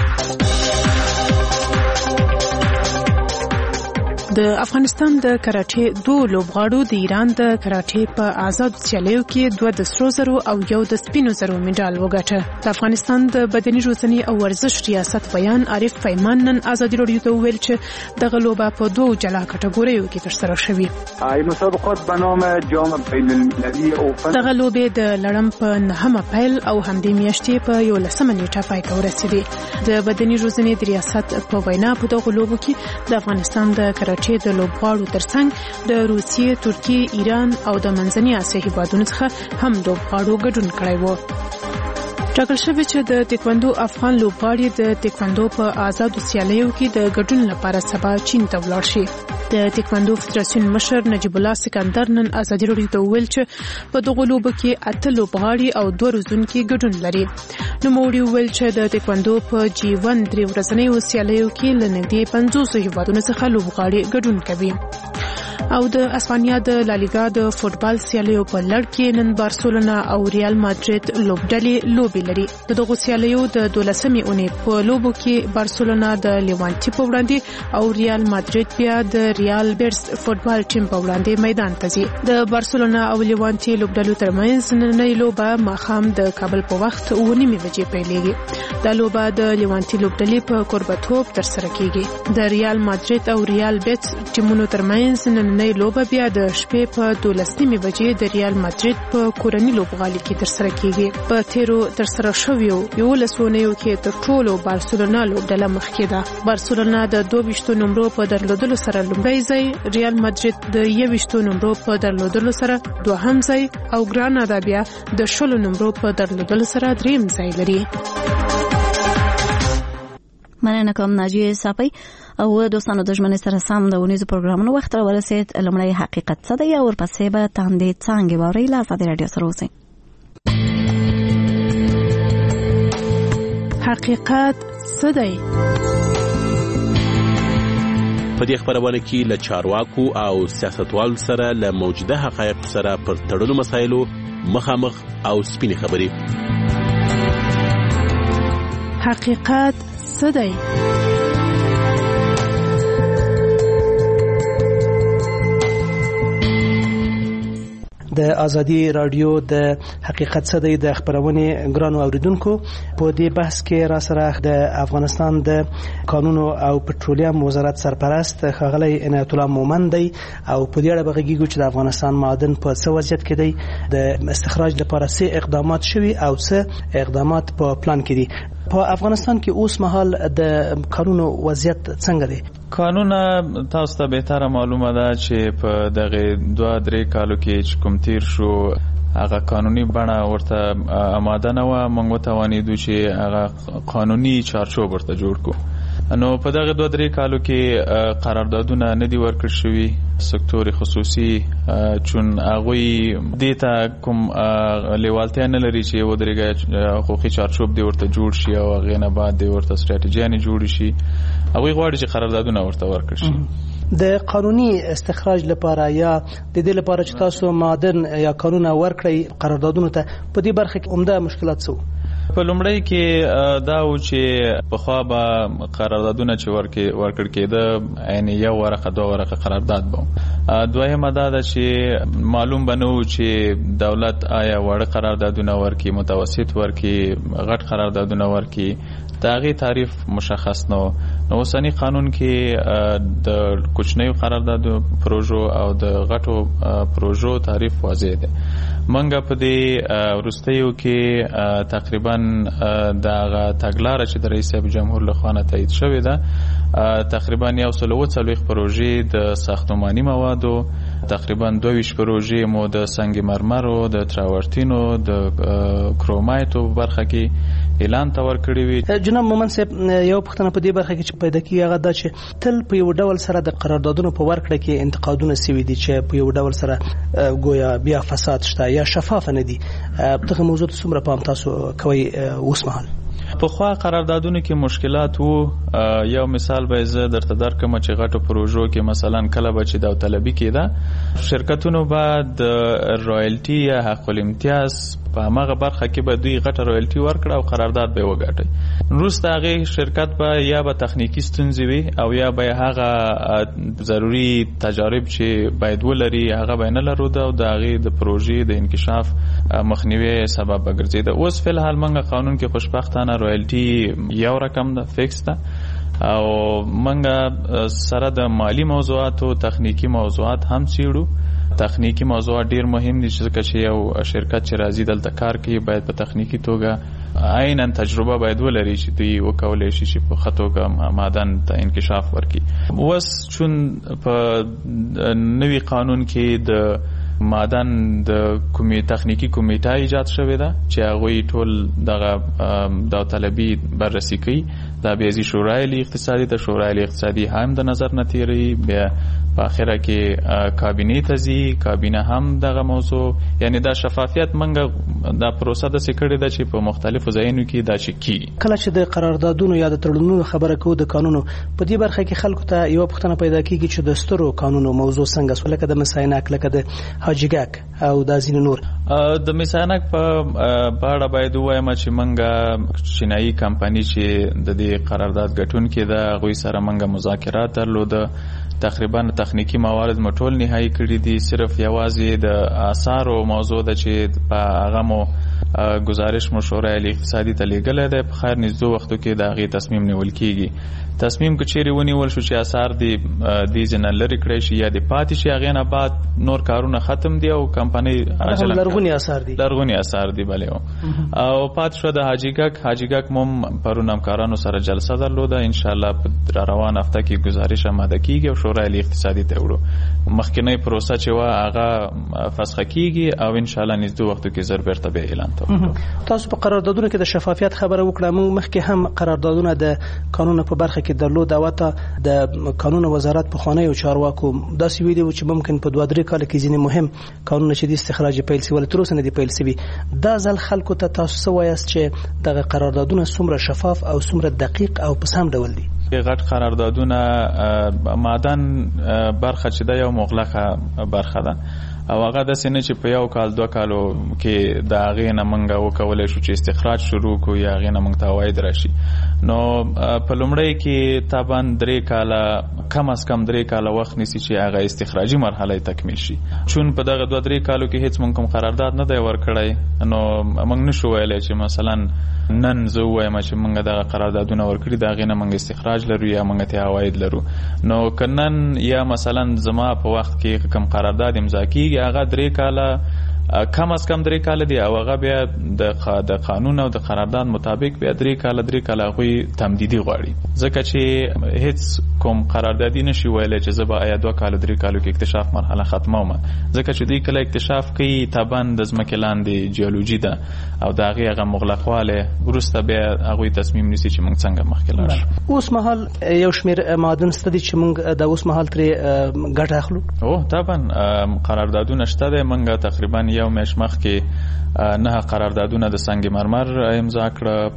د افغانستان د کراټې 2 لوبغاړو د ایران د کراټې په آزاد سیالیو کې 2 د سرو زرو او 1 د سپینو زرو مډال وګټه. د افغانستان د بدني روزنې او ورزش ریاست بیان عارف فیمان نن آزادي راډیو ته ویل چې دغه لوبه په 2 جلا کټګوریو کې ترسره شوې. مسابقات به نام جام بین المللی اوپن دغه لوبه د لړم په 9مه پیل او همدې میاشتې په 11مه نیټه پای ته ورسېدې. د بدني روزنې د ریاست په وینا په دغه لوبو کې د افغانستان د کراټې د لوبغاړو ترڅنګ د روسیې، ترکیې، ایران او د منځنۍ اسیا هیوادونو څخه هم لوبغاړو ګډون کړی و. ټاکل شوی چې د تکواندو افغان لوبغاړي د تکواندو په آزادو سیالیو کې د ګډون لپاره سبا چین ته ولاړ شي. د تکواندو فدراسیون مشر نجیب الله سکندر نن آزادي راډیو ته ویل چې په دغه لوبو کې 8 لوبغاړي او 2 روزونکي ګډون لري. نو موږ ویل چې د تکواندو په G1 3 ورځنیو سیالیو کې لنډي 50 هیوادونو څخه لوبغاړي ګډون کوي. او د اسپانیا د لالیګا د فوتبال سیالیو په لړ کې نن بارسلونا او ریال مادرید لوبډلې لوبي لري. دغه سیالیو د 12مې اونۍ په لوبو کې بارسلونا د لیوانتي په وړاندې او ریال مادرید بیا د ریال بیرس فوتبال ټیم په وړاندې میدان ته ځي. د بارسلونا او لیوانتي لوبډلو ترمنځ نننۍ لوبه ماښام د کابل په وخت 9:30 بجې پیلېږي. دا لوبه د لیوانتي لوبډلې په کوربتوب ترسره کیږي. د ریال مادرید او ریال بیرس ټیمونو ترمنځ نننۍ لوبه بیا د شپې په 12:30 بجې د ریال مادرید په کورنۍ لوبغالي کې ترسره کیږي. په تیرو ترسره شویو 11 اونیو کې تر ټولو بارسلونا لوبډله مخکې ده. بارسلونا د 22 نمبرو په درلودلو سره لومړی ځای، ریال مادرید د 21 نمبرو په درلودلو سره دوهم ځای او ګرانادا بیا د 20 نمبرو په درلودلو سره دریم ځای لري. مننه کوم ناجیه صافی. او دوستانو د ژمنې سره سم د ونیزو پروګرامونو وخت را ورسید. لومړی حقیقت څه دی او ورپسې به تاندې څانګې واورئ. له ازادي راډیو سره اوسئ. حقیقت څه دی؟ په دې خبرونه کې له چارواکو او سیاستوالو سره له موجوده حقایق سره پر تړلو مسایلو مخامخ او سپینې خبرې. حقیقت څه دی؟ د ازادي رادیو د حقیقت څه دی د خبرونه ګرانو اوریدونکو په دې بحث کې را سره د افغانستان د قانونو او پټرولیم وزارت سرپرست ښاغلی عنایت الله مومند دی او په دې اړه بغږیږو چې د افغانستان معادن په څه وضعیت کې دی، د استخراج لپاره څه اقدامات شوي او څه اقدامات په پلان کې دي. په افغانستان کې اوس مهال د قانونو وضعیت څنګه دی؟ قانون تاسو ته به تر معلومه ده چې په دغه 2-3 کالو کې کوم تیر شو هغه قانوني بڼه ورته آماده نه و، موږ وتوانېدو چې هغه قانوني چارچوب ورته جوړ کړو. نو په دغه 2-3 کالو کې قراردادونه نه دي ورکړل شوي سکتور خصوصي، چون هغوی دې ته کوم لیوالتیا نه لري چې ودرېږي حقوقي چارچوب دې ورته جوړ شي او هغې نه بعد دې ورته سټراټیجیانې جوړې شي. هغوی غواړي چې قراردادونه ورته ورکړل شي. د قانوني استخراج لپاره یا د دې لپاره چې تاسو معدن یا قانون ورکړئ قراردادونو ته، په دې برخه کې عمده مشکلات څه؟ په لومړی کې دا و چې پخوا به قراردادونه چې ورکړل کېده یعنې 1 ورقه 2 ورقه قرارداد به. دویمه دا ده چې معلوم به نه و چې دولت آیا واړه قراردادونه ورکړي، متوسط ورکړي، غټ قراردادونه ورکړي، د هغې تعریف مشخص نه و. نو اوسني قانون کې د کوچنیو قراردادو پروژو او د غټو پروژو تعریف واضح دی. منګه په دې وروستیو کې تقریبا د هغه تګلاره چې د رئیس صاحب جمهور له خوا نه تایید شوې ده، تقریبا 140 پروژې د ساختماني موادو، تقریبا 22 پروژې مو د سنگ مرمرو، د تراورتینو، د کرومایتو برخه کې اعلان ته ورکړی وي. جناب مومن صاحب، یو پوښتنه په دې برخه کې چې پیدا کیږي هغه دا چې تل په یو ډول سره د قراردادونو په ورکړه کې انتقادونه سوي دي چې په یو ډول سره گویا بیا فساد شته یا شفاف نه دي. دغه موضوع ته څومره پام تاسو کوي اوس مهال؟ پخوا قراردادونو کې مشکلات وو. یو مثال به زه درته درکم چې غټو پروژو کې مثلا کله به چې داوطلبي کېده، شرکتونو به د رایلټي یا حق الامتیاز په هغه برخه کې به دوی غټه رایلټي ورکړه او قرارداد به وګټي. وروسته هغې شرکت به یا به تخنیکي ستونزې وي او یا به هغه ضروري تجارب چې باید ولري هغه به نه لرو او د هغې د پروژې د انکشاف مخنیوي سبب به ګرځېده. اوس فلحال موږ قانون کې خوشبختانه رایلټي یو رقم ده، فیکس ده، او موږ سره د مالی موضوعاتو تخنیکی موضوعات هم څیړو. تخنیکی موضوعات ډیر مهم دي چې یو شرکت چې راځي دلته کار کوي باید په تخنیکی توګه عیناً تجربه باید ولري چې دوی وکولی شي چې په ښه توګه معدن ته انکشاف ورکړي. اوس چون په نوي قانون کې د معدن د تخنیکی کمیټه ایجاد شوې ده چې هغوی ټول دغه داوطلبي بررسي کوي. دا بیا ځي شورای اقتصادي ته، شورای اقتصادي هم د نظر نه تیروي، بیا په اخره کې کابینې ته ځي، کابینه هم دغه موضوع، یعنی دا شفافیت منګه دا پروسه داسې کړې ده چې په مختلفو ځایونو کې دا چې کیږي. کله چې د قراردادونو یا د تړونونو خبره کوو د قانونو په دې برخه کې خلکو ته یو پوښتنه پیدا کیږي چې د سترو قانونو موضوع څنګه سو، لکه د مساینک، لکه د حاجیګک او د ځینو نور. د مساینک په اړه باید ووایم چې منګه چینایي کمپنی چې د دې قرارداد ګټونکې ده هغوی سره منګه مذاکرات درلوده. تقریبا تخنیکی موارد مټول نهایی کړی دي، صرف یوازې د آثارو موضوع ده چې په هغه مو گزارش مو شورای اقتصادي ته لیږلی دی. په خیر نږدې وختو کې د هغې تصمیم نیول کیږي. تصمیم که چیرې ونیول شو چې آثار دې ځینه لرې کړی شي یا دې پاتې شي، هغې نه بعد نور کارونه ختم دي او کمپنۍ لرغوني آثار دي. لرغوني آثار دي بلې او پاتې شو د حاجیګک مو پرون همکارانو سره جلسه درلوده. انشاءالله په روان هفته کې گزارش آماده کیږي او شورای اقتصادي ته وړو. مخکینی پروسه چې وه هغه فسخه کیږي او انشاءالله نږدې وختو کې زر بیرته بیا اعلان ته وړو. تاسو په قراردادونو کې د شفافیت خبره وکړه. موږ مخکې هم قراردادونه د قانون په برخه کې درلود او ته د قانون وزارت په خوانی او چارواکو داسې ویلي و چې ممکن په 2-3 کال کې ځینې مهم قانون چې د استخراج پیل شي ول تر اوسه نه دی پیل شوی. دا ځل خلکو ته تاسو وایاست چې دغه قراردادونه څومره شفاف او څومره دقیق او په سم ډول دي؟ غټ قراردادونه معدن برخه چې د یو مغلقه برخه ده او هغه داسې نه چې په 1 کال 2 کالو کې د هغې نه موږ وکولی شو چې استخراج شروع کړو یا هغې نه موږ ته عواید راشي. نو په لومړی کې طبعا 3 کاله کم از کم 3 کاله وخت نیسي چې هغه استخراجي مرحله تکمیل شي. چون په دغه 2-3 کالو کې هیڅ موږ کوم قرارداد نه دی ورکړی، نو موږ نشو ویلی چې مثلا نن زه ووایم چې موږ دغه قراردادونه ورکړي د هغې نه موږ استخراج لرو یا موږ ته عواید لرو. نو که نن یا مثلا زما په وخت کې کوم قرارداد امضا کېږي هغه 3 کاله کم از کم 3 کال دي او هغه بیا د قانون او د قرارداد مطابق بیا 3 کال غوي تمدیدي غواړي ځکه چې هیڅ کوم قراردادي نشي ویلای چې زه به آیا 2 کال 3 کالو کې اکتشاف مرحله ختموم ځکه چې دوی کله اکتشاف کوي تابان د ځمکې لاندې جیولوژي ده او د هغه مغلقواله وروسته بیا هغه تصمیم نیسي چې موږ څنګه مخکې لاړ شو. اوس مهال یو شمېر معادن ستدي چې موږ د اوس مهال ترې ګټه اخلو. طبعا قراردادونه شته ده. موږ تقریبا یو میاشت مخکې 9 قراردادونه د سنگ مرمر امضا کړه.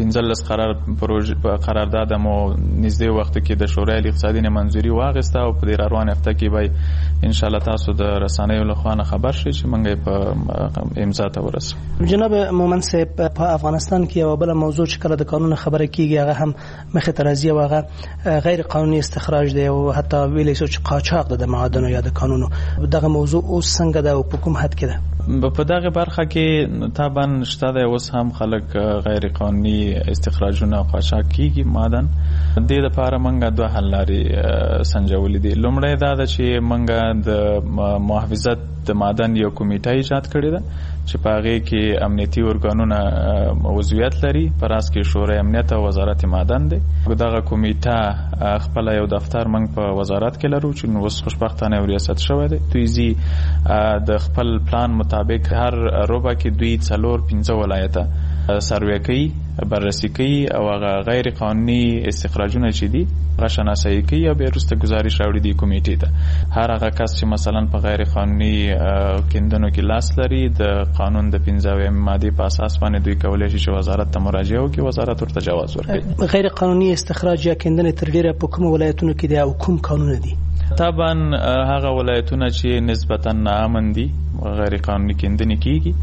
15 قرارداد مو نږدې وخت کې د شورای اقتصادي منځوري واغسته او په روان هفته کې به ان شاء الله تاسو د رسنیو له خوا خبر شئ چې موږ په امضا ته ورسو. جناب مومن صاحب په افغانستان کې یو بل موضوع چې کله د قانون خبره کیږي هغه هم مخه ترازی او هغه غیر قانوني استخراج دی او حتی ویلې چې قاچاق د معادن یا د قانونو دغه موضوع اوس څنګه ده او په کوم حد کې ده؟ په دغه برخه کې طبعا شته د اوس هم خلک غیر قانوني استخراجونه او قاچاق کیږي معدن. د دې لپاره موږ دوه حل لارې سنجولې دي. لومړی دا ده چې موږ د محافظت د معدن یو کمیټه ایجاد کړې ده چې په هغه کې امنیتي ارګانونه عضویت لري. پر اس کې شورای امنیت او وزارت معدن دی. دغه کمیټه خپل یو دفتر موږ په وزارت کې لرو چې نو خوشبختانه ریاست شوی دی. دوی د خپل پلان مطابق هر روبا کې دوی 4-5 ولایته سروې کوي، بررسي کوي او هغه غیر قانوني استخراجونه چې دي هغه شناسایی کوي او بیا وروسته گزارش راوړي دی کمیټې ته. هر هغه کس چې مثلا په غیر قانوني کیندنو کې لاس لري د قانون د 15 ماده په اساس باندې دوی کولای شي چې وزارت ته مراجعه وکړي، وزارت ورته جواز ورکړي. غیر قانوني استخراج یا کیندنه تر ډیره په کوم ولایتونو کې دي او کوم قانون دي؟ طبعا هغه ولایتونه چې نسبتا ناامن دي غیر قانوني کیندنې کیږي.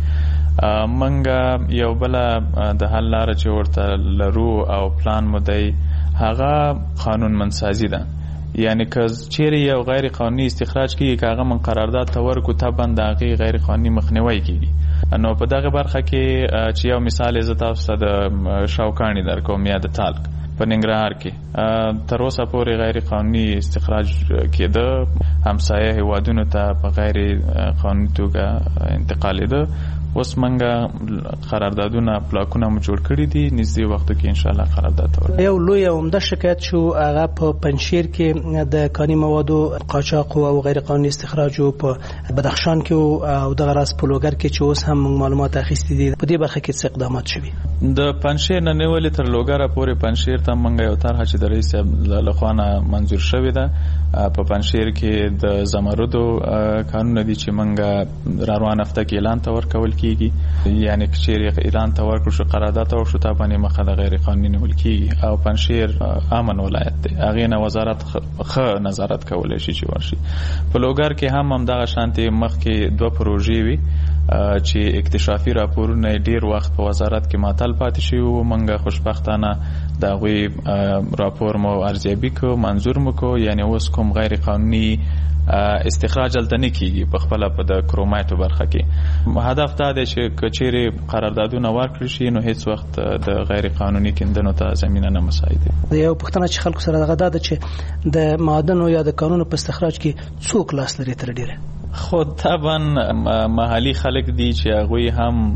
منګه یو بل د حل لار چې ورته لرو او پلان مودي هغه قانون منسازي ده. یعنی که چیرې یو غیر قانوني استخراج کیږي هغه من قرارداد ته ورکو طبعا د هغه غیر قانوني مخنیوي کیږي. نو په دغه برخه کې چې یو مثال زه تاسو ته د شاوکانی درکوم یا د تالک په ننګرهار کې تر اوسه پورې غیر قانوني استخراج کېده. همسایه هیوادونو ته په غیر قانوني توګه انتقالیده. اوس منګه قراردادونه پلاکونه مو جوړ کړی دي. نږدې وخت کې ان شاء الله قرارداد ورکړو. یو لوی عمده شکایت شو هغه په پنجشیر کې د کاني موادو قاچاق او غیر قانوني استخراج او په بدخشان کې او د غراس پلوګر کې چې اوس هم معلومات اخیستي دي. په دې برخه کې څه اقدامات شوي؟ د پنجشیر نه نیولې تر لوګره پورې پنجشیر ته منګه یو طرحه چې د رئیس له خوا منظور شوې ده. په پنجشیر کې د زمردو قانون دي چې منګه روان هفته کې اعلان ته ورکول کیږي. یعنی چې اعلان ته ورکړو شو قرارداد ته شو ته باندې مخه د غیر قانوني نیول کیږي او پنجشیر امن ولایت دی. هغه نه وزارت خه نظارت کولای شي چې ورشي. په لوګر کې هم دغه شانتي مخ کې 2 پروژې وي چې اکتشافي راپورونه ډیر وخت په وزارت کې معطل پاتې شي او منګه خوشبختانه دا غوي راپور مو ارزیابي کو منظور مو کو. یعنی اوس کوم غیر قانوني استخراج دلته نه کیږي په خپل په د کرومایټو برخه کې. هدف دا دی چې کچېره قراردادونه ورکړي شي نو هیڅ وخت د غیر قانوني کیندنو ته زمينه نه مساعده. یو پښتنه چې خلکو سره دغه ده چې د معادن یا د قانون په استخراج کې څوک لاس لري تر ډیره؟ خود طبعا محلي خلک دي چې هغه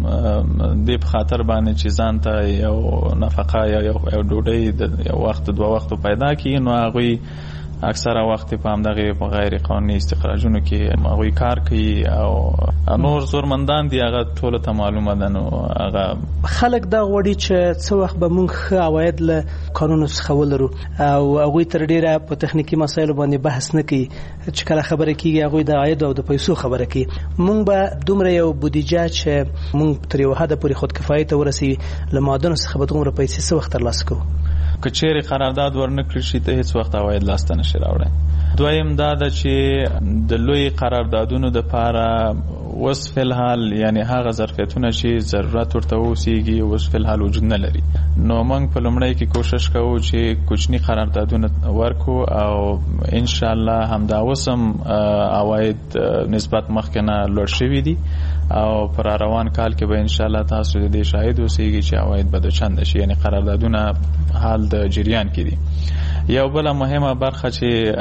هم د خاطر باندې چې ځان ته یو نفقه یا یو ډوډۍ د یو وخت 2 وخت پیدا کړي نو هغه اکثره وخت په همدغه غیر قانوني استخراجونو کې هغه کار کوي او نور زورمندان دي. هغه ټول ته معلومه ده. نو هغه خلک دا غوړي چې څو وخت به موږ عواید له قانون څخه ولرو او هغه تر ډیره په تخنیکی مسایلو باندې بحث نه کوي. چې کله خبره کیږي هغه د عاید او د پیسو خبره کوي. موږ به دومره یو بودیجه چې موږ تر یو حد پورې خود کفایت ورسوي له معادن څخه به دومره پیسې څو وخت ترلاسه کوو. کچېره قرارداد ورنکړي شي ته هیڅ وخت عواید لاسته نشي راوړي. دویم دا ده چې د لوی قراردادونو د لپاره اوس فلحال یعنی هغه ظرفیتونه چې ضرورت ورته اوسېږي اوس فلحال وجود نه لري. نو موږ په لومړی کې کوشش کوو چې کوچني قراردادونه ورکو او ان شاء الله همدا اوسم عواید نسبت مخکنه لوړ شوي دي او پر روان کال کې به ان شاء الله تاسو د دې شاهد اوسئ چې عواید به د چند شي. یعنی قراردادونه حال د جریان کې دي. یو بل مهمه برخه چې اکثره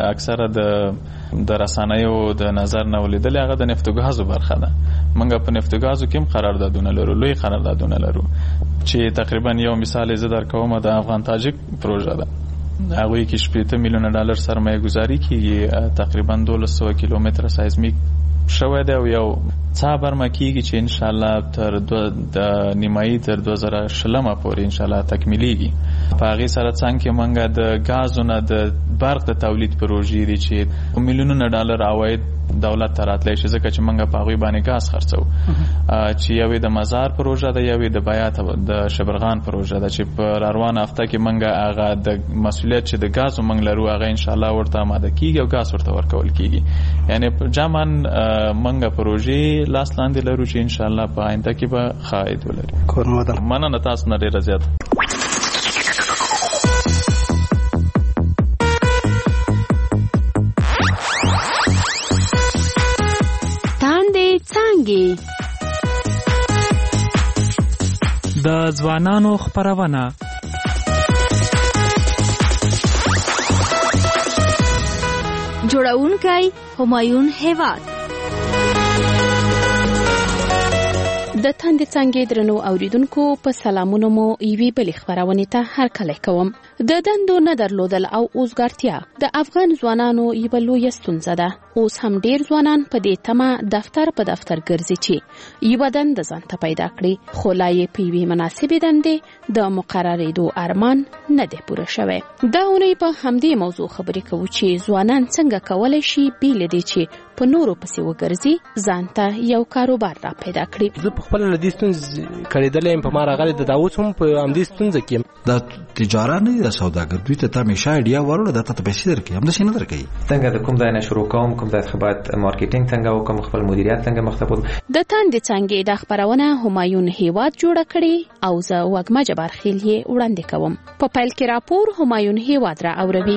د رسنیو د نظر نه ولیدل هغه د نفت او ګازو برخه ده. موږ په نفت او ګازو کې هم قراردادونه لرو، لوی قراردادونه لرو چې تقریبا یو مثال زه درکوم د افغان تاجک پروژه ده. هغه کې 80 میلیون ډالر سرمایه گذاری کیږي، تقریبا 1200 کیلومتر سایزمیک شوی دی او یو څه برمه کیږي چې ان شاء الله تر د نیمایي تر 2020 پورې ان شاء الله تکمیلیږي. په هغه سره څنګه موږ د غازو نه د برق د تولید پروژې دي چې میلیونونه ډالر عواید دولت ته راتلی شي، ځکه چې موږ په هغوی باندې غاز خرڅو. چې یوې د مزار پروژه ده، یوې د بیات د شبرغان پروژه ده چې په روانه هفته کې موږ هغه د مسؤلیت چې د غازو موږ لرو هغه ان شاء الله ورته آماده کیږي او غاز ورته ورکول کیږي. یعنی جامن موږ پروژې لاس لاندې لرو چې ان شاء الله په آینده کې به خاید ولري. مننه تاسو نه ډیره زیات. د ځوانانو خپرونه جوړونکی همایون هیواد. د تاندې څنګه درنو اوریدونکو په سلامونو مو یوي بلې خبرونه ته هر کله کوم. د دندو نه درلودل او اوسګارتیا د افغان ځوانانو یو لوی ستونزه ده. اوس هم ډیر ځوانان په دې تمه دفتر په دفتر ګرځي چې یو دند ځان ته پیدا کړي، خو لا یې په وی مناسبې دندې د مقرریدو ارمان نه دی پوره شوی. دا اونۍ په همدې موضوع خبرې کوو چې ځوانان څنګه کولای شي بیل دي چې په نورو پسې وګرځي، ځان ته یو کاروبار را پیدا کړي. زه په خپل لدی ستونزې کړېدلې په ما راغلي د داوود هم په همدې ستونزه کې دا تجارت نه د سوداګر دوی ته همیشه ایډیا ورول د ته پیسې درکې هم د شي نه درکې. څنګه د کوم ځای نه شروع کوم، کوم ځای څخه باید مارکیټینګ څنګه وکم، خپل مدیریت څنګه مخته. د تاندې څنګه د خبرونه همایون هیواد جوړ کړي او زه وګما جبار خیل یې وړاندې کوم. په پیل کې راپور همایون هیواد را اوروي.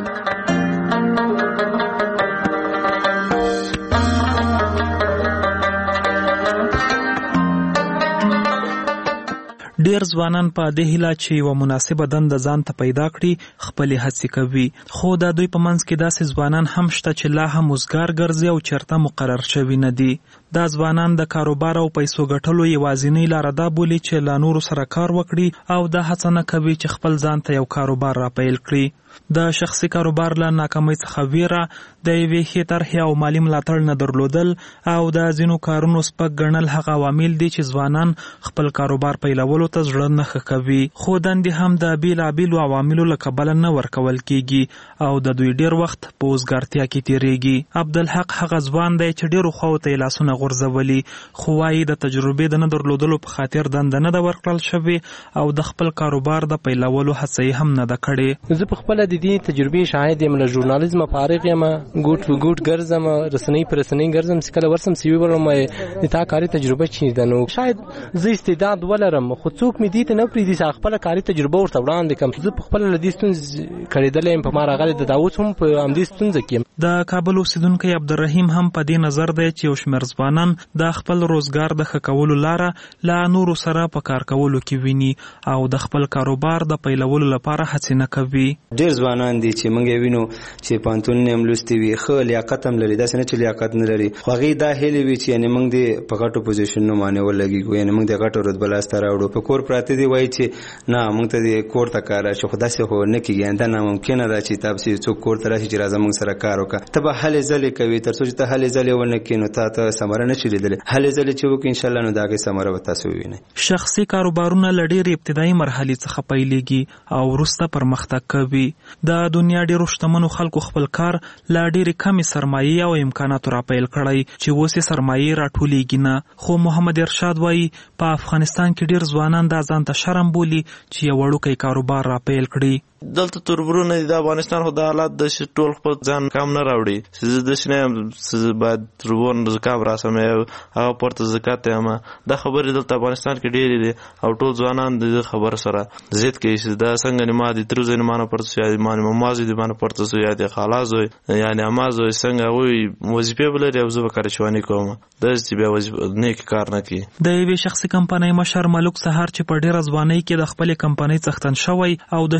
ډیر ځوانان په دې هیله چې یو مناسبه دنده ځان ته پیدا کړي خپل هڅې کوي، خو د دوی په منځ کې داسې ځوانان هم شته چې لا هم وزګار ګرځي او چرته مقرر شوي نه دي. دا ځوانان د کاروبار او پیسو ګټلو یوازینۍ لاره دا بولي چې لا نورو سره کار وکړي او دا هڅه نه کوي چې خپل ځان ته یو کاروبار را پیل کړي. د شخصي کاروبار له ناکامۍ څخه ویره، د یوې ښې طرحې او مالي ملاتړ نه درلودل او د ځینو کارونو سپک ګڼل هغه عوامل دي چې ځوانان خپل کاروبار پیلولو ته زړه نه ښه کوي. خو دندې هم د بېلابېلو عواملو له کبله نه ورکول کیږي او د دوی ډیر وخت په اوسګارتیا کې تیریږي. عبدالحق هغه ځوان دی چې ډیرو خواو ته یې لاسونه غورځولي، خو وایي د تجربې د نه درلودلو په خاطر دنده نه ده ورکړل شوې او د خپل کاروبار د پیلولو هڅه یې هم نه ده کړې. زه په خپله د دې تجربې شاهد یم، له ژورنالیزمه فارغ یم، ګوټ په ګوټ ګرځم، رسنۍ پر رسنۍ ګرځم، چې کله ورسم سی وی ورم د تا کاري تجربه چی ده. نو شاید زه استعداد ولرم خو څوک مې دې ته نه پرېږدي چې خپله کاري تجربه ورته وړاندې کړم. زه په خپله له دې ستونزې کړېدلی یم، په ما راغلی د داود هم په همدې ستونزه کې یم. د کابل اوسیدونکی عبدالرحیم هم په دې نظر دی چې یو شمېر ځوانان د خپل روزګار د ښه کولو لاره له نورو سره په کار کولو کې ویني او د خپل کاروبار د پیلولو لپاره هڅې نه کوي. ډېر ځوانان دي چې موږ یې وینو چې پوهنتونونه یې هم لوستي وي، ښه لیاقت هم لري، داسې نه چې لیاقت نه لري، خو هغې دا هیلې وي چې یعنې موږ دې په غټو پوزیشنونو باندې ولګېږو، یعنې موږ د غټو رتبه لاسته راوړو. په کور پراته دي وایي چې نه موږ ته دې کور ته کار راشي، خو داسې خو نه کېږي، دا ناممکنه ده چې تا پسې څوک کور ته راشي چې راځه موږ سره کار وکړه. ته به هلې ځلې کوي، تر څو چې ته هلې ځلې ونه کړې نو تا ته ثمره نه شي لیدلی. هلې ځلې چې وکړې انشاءالله نو د هغې ثمره به تاسو ووینئ. شخصي کاروبارونه له ډېرې ابتدایي مرحلې څخه پیلېږي او وروسته پرمختګ کوي. د دنیا ډېرو شتمنو خلکو خپل کار له ډېرې کمې سرمایې او امکاناتو را پیل کړی چې اوس یې سرمایې راټولېږي نه. خو محمد ارشاد وایي په افغانستان کې ډېر ځوانان دا ځان ته شرم بولي چې یو وړوکی کاروبار را پیل کړي. دلته تربرونه د افغانستان خو د حالات د ټول خپل ځان کم نه راوړي چې زه داسې نه یم چې باید تربون زکام راسم هغه پورته زکات یم. دا خبرې دلته افغانستان کې ډېرې دي او ټول ځوانان د دې خبرو سره ضد کوي چې دا څنګه ما د تر زوی نه مانه پورته شو یا ما مازوی د مانه پورته شو یا د خالا زوی یعنی اما زوی څنګه هغوی وظیفې به لري او زه به کارچواني کوم، داسې بیا نیک کار نه کوي. د یوې شخصي کمپنۍ مشر ملک سهار چې په ډېره ځوانۍ کې د خپلې کمپنۍ څښتن شوی او د 20 په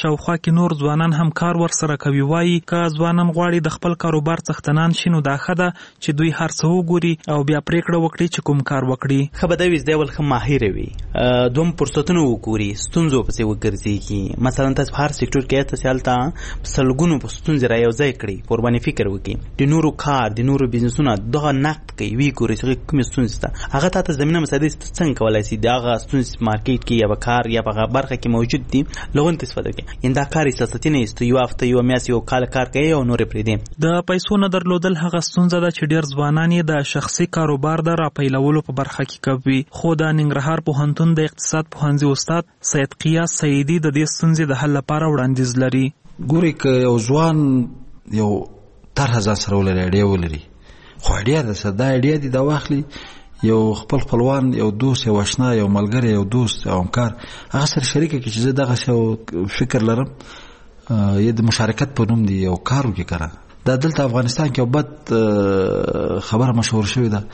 شاوخوا کې نور ځوانان هم کار ورسره کوي. وایي که ځوانان غواړي د خپل کاروبار څښتنان شي نو دا ښه ده چې دوی هر څه وګوري او بیا پریکړه وکړي چې کوم کار وکړي. ښه به دا وي زده ول ښه ماهر وي، دوم فرصتونه وګوري، ستونزو پسې وګرځېږي. مثلا تاسو په هر سکتور کې تاسو هلته سلګونو په ستونزې را یوځای کړي، پر باندې فکر وکړي، د نورو کار د نورو بزنسونه دغه نقد کوي، وی ګوري چې کومې ستونزې ده هغه ته زمينه مساعده څنګه کولای شي دغه ستونزې مارکیټ کې یا به کار یا به برخه کې موجود دي لغون استفاده کوي. ان دا کار سیاستي نه است، یو هفته یو میاشت یو کال کار کوي او نور پرې دي. د پیسو نه درلودل هغه ستونزه ده چې ډیر ځوانان یې د شخصي کاروبار د راپیلولو په برخه کې کوي. خو د ننګرهار پوهنتون د اقتصاد پوهنځي استاد سید قیاس سیدی د دې ستونزې د حل لپاره وړاندیز لري. ګوري که یو ځوان یو طرح ځان سره ولري، اډیا ولري، خو اډیا ده صدا اډیا دي دا واخلي یو خپلوان، یو دوست، یو آشنا، یو ملګری، یو دوست او همکار هغه سره شریک کړي چې زه دغه څه فکر لرم، یا د مشارکت په نوم دی یو کار وکړي. کړه دا دلته افغانستان کې بد خبره مشهور شوې ده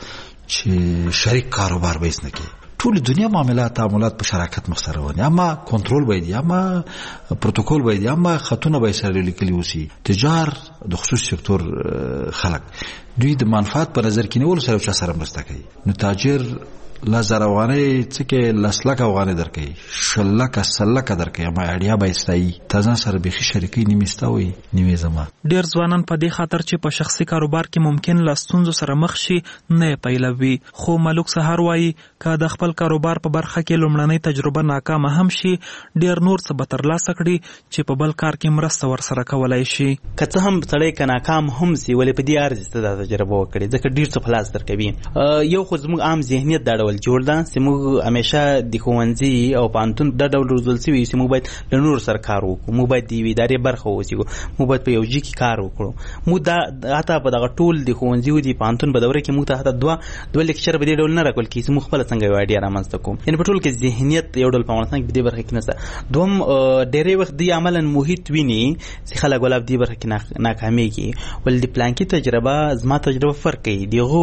چې شریک کاروبار به هیڅ نه کوي. ټول دنیا معاملات تعاملات په شراکت مخ سره ونی، اما کنټرول باید یا اما پروتوکول باید یا اما خطونه باید سره لیکلي اوسي. تجار د خصوصي سکتور خلک دوی د منفعت په نظر کې نیول سره چا سره مرسته کوي. نو تاجر لزر افغانۍ څه کې لسلک افغانۍ درکوي، شلک سلک درکوي، اما اړیا به استایي تازه سره بيخي شریکي نیمستوي نیمه زما. ډیر ځوانان په دې خاطر چې په شخصي کاروبار کې ممکن لاستونزو سره مخ شي نه پیلوي. خو ملک سحر وایي که د خپل کاروبار په برخه کې لومړنۍ تجربه ناکامه هم شي ډیر نور څه به ترلاسه کړي چې په بل کار کې مرسته ورسره کولای شي. که څه هم سړی که ناکام هم سي ولې په دې ارزښت دا تجربه وکړي ځکه ډیر څه خلاص درکوي. یو خو زموږ عام ذهنیت دا ډول جوړ ده چې موږ همیشه د ښوونځي او پوهنتون دا ډول روزل شوي چې موږ باید له نورو سره کار وکړو، موږ باید د یوې ادارې برخه واوسو، موږ باید په یو ځای کې کار وکړو. موږ دا حتی په دغه ټول د ښوونځي او د پوهنتون په دوره کې موږ ته حتی دوه لیکچر په دې ډول نه راکول کېږي چې موږ خپله څنګه یو آیډیا رامنځته کوو. یعنې په ټول کې ذهنیت یو ډول په افغانستان کې په دې برخه کې نشته. دوم ډېری وخت دوی عملا محیط ویني چې خلک ولا په دې برخه کې ناکامېږي، ولې د پلانکي تجربه زما تجربه فرق کوي،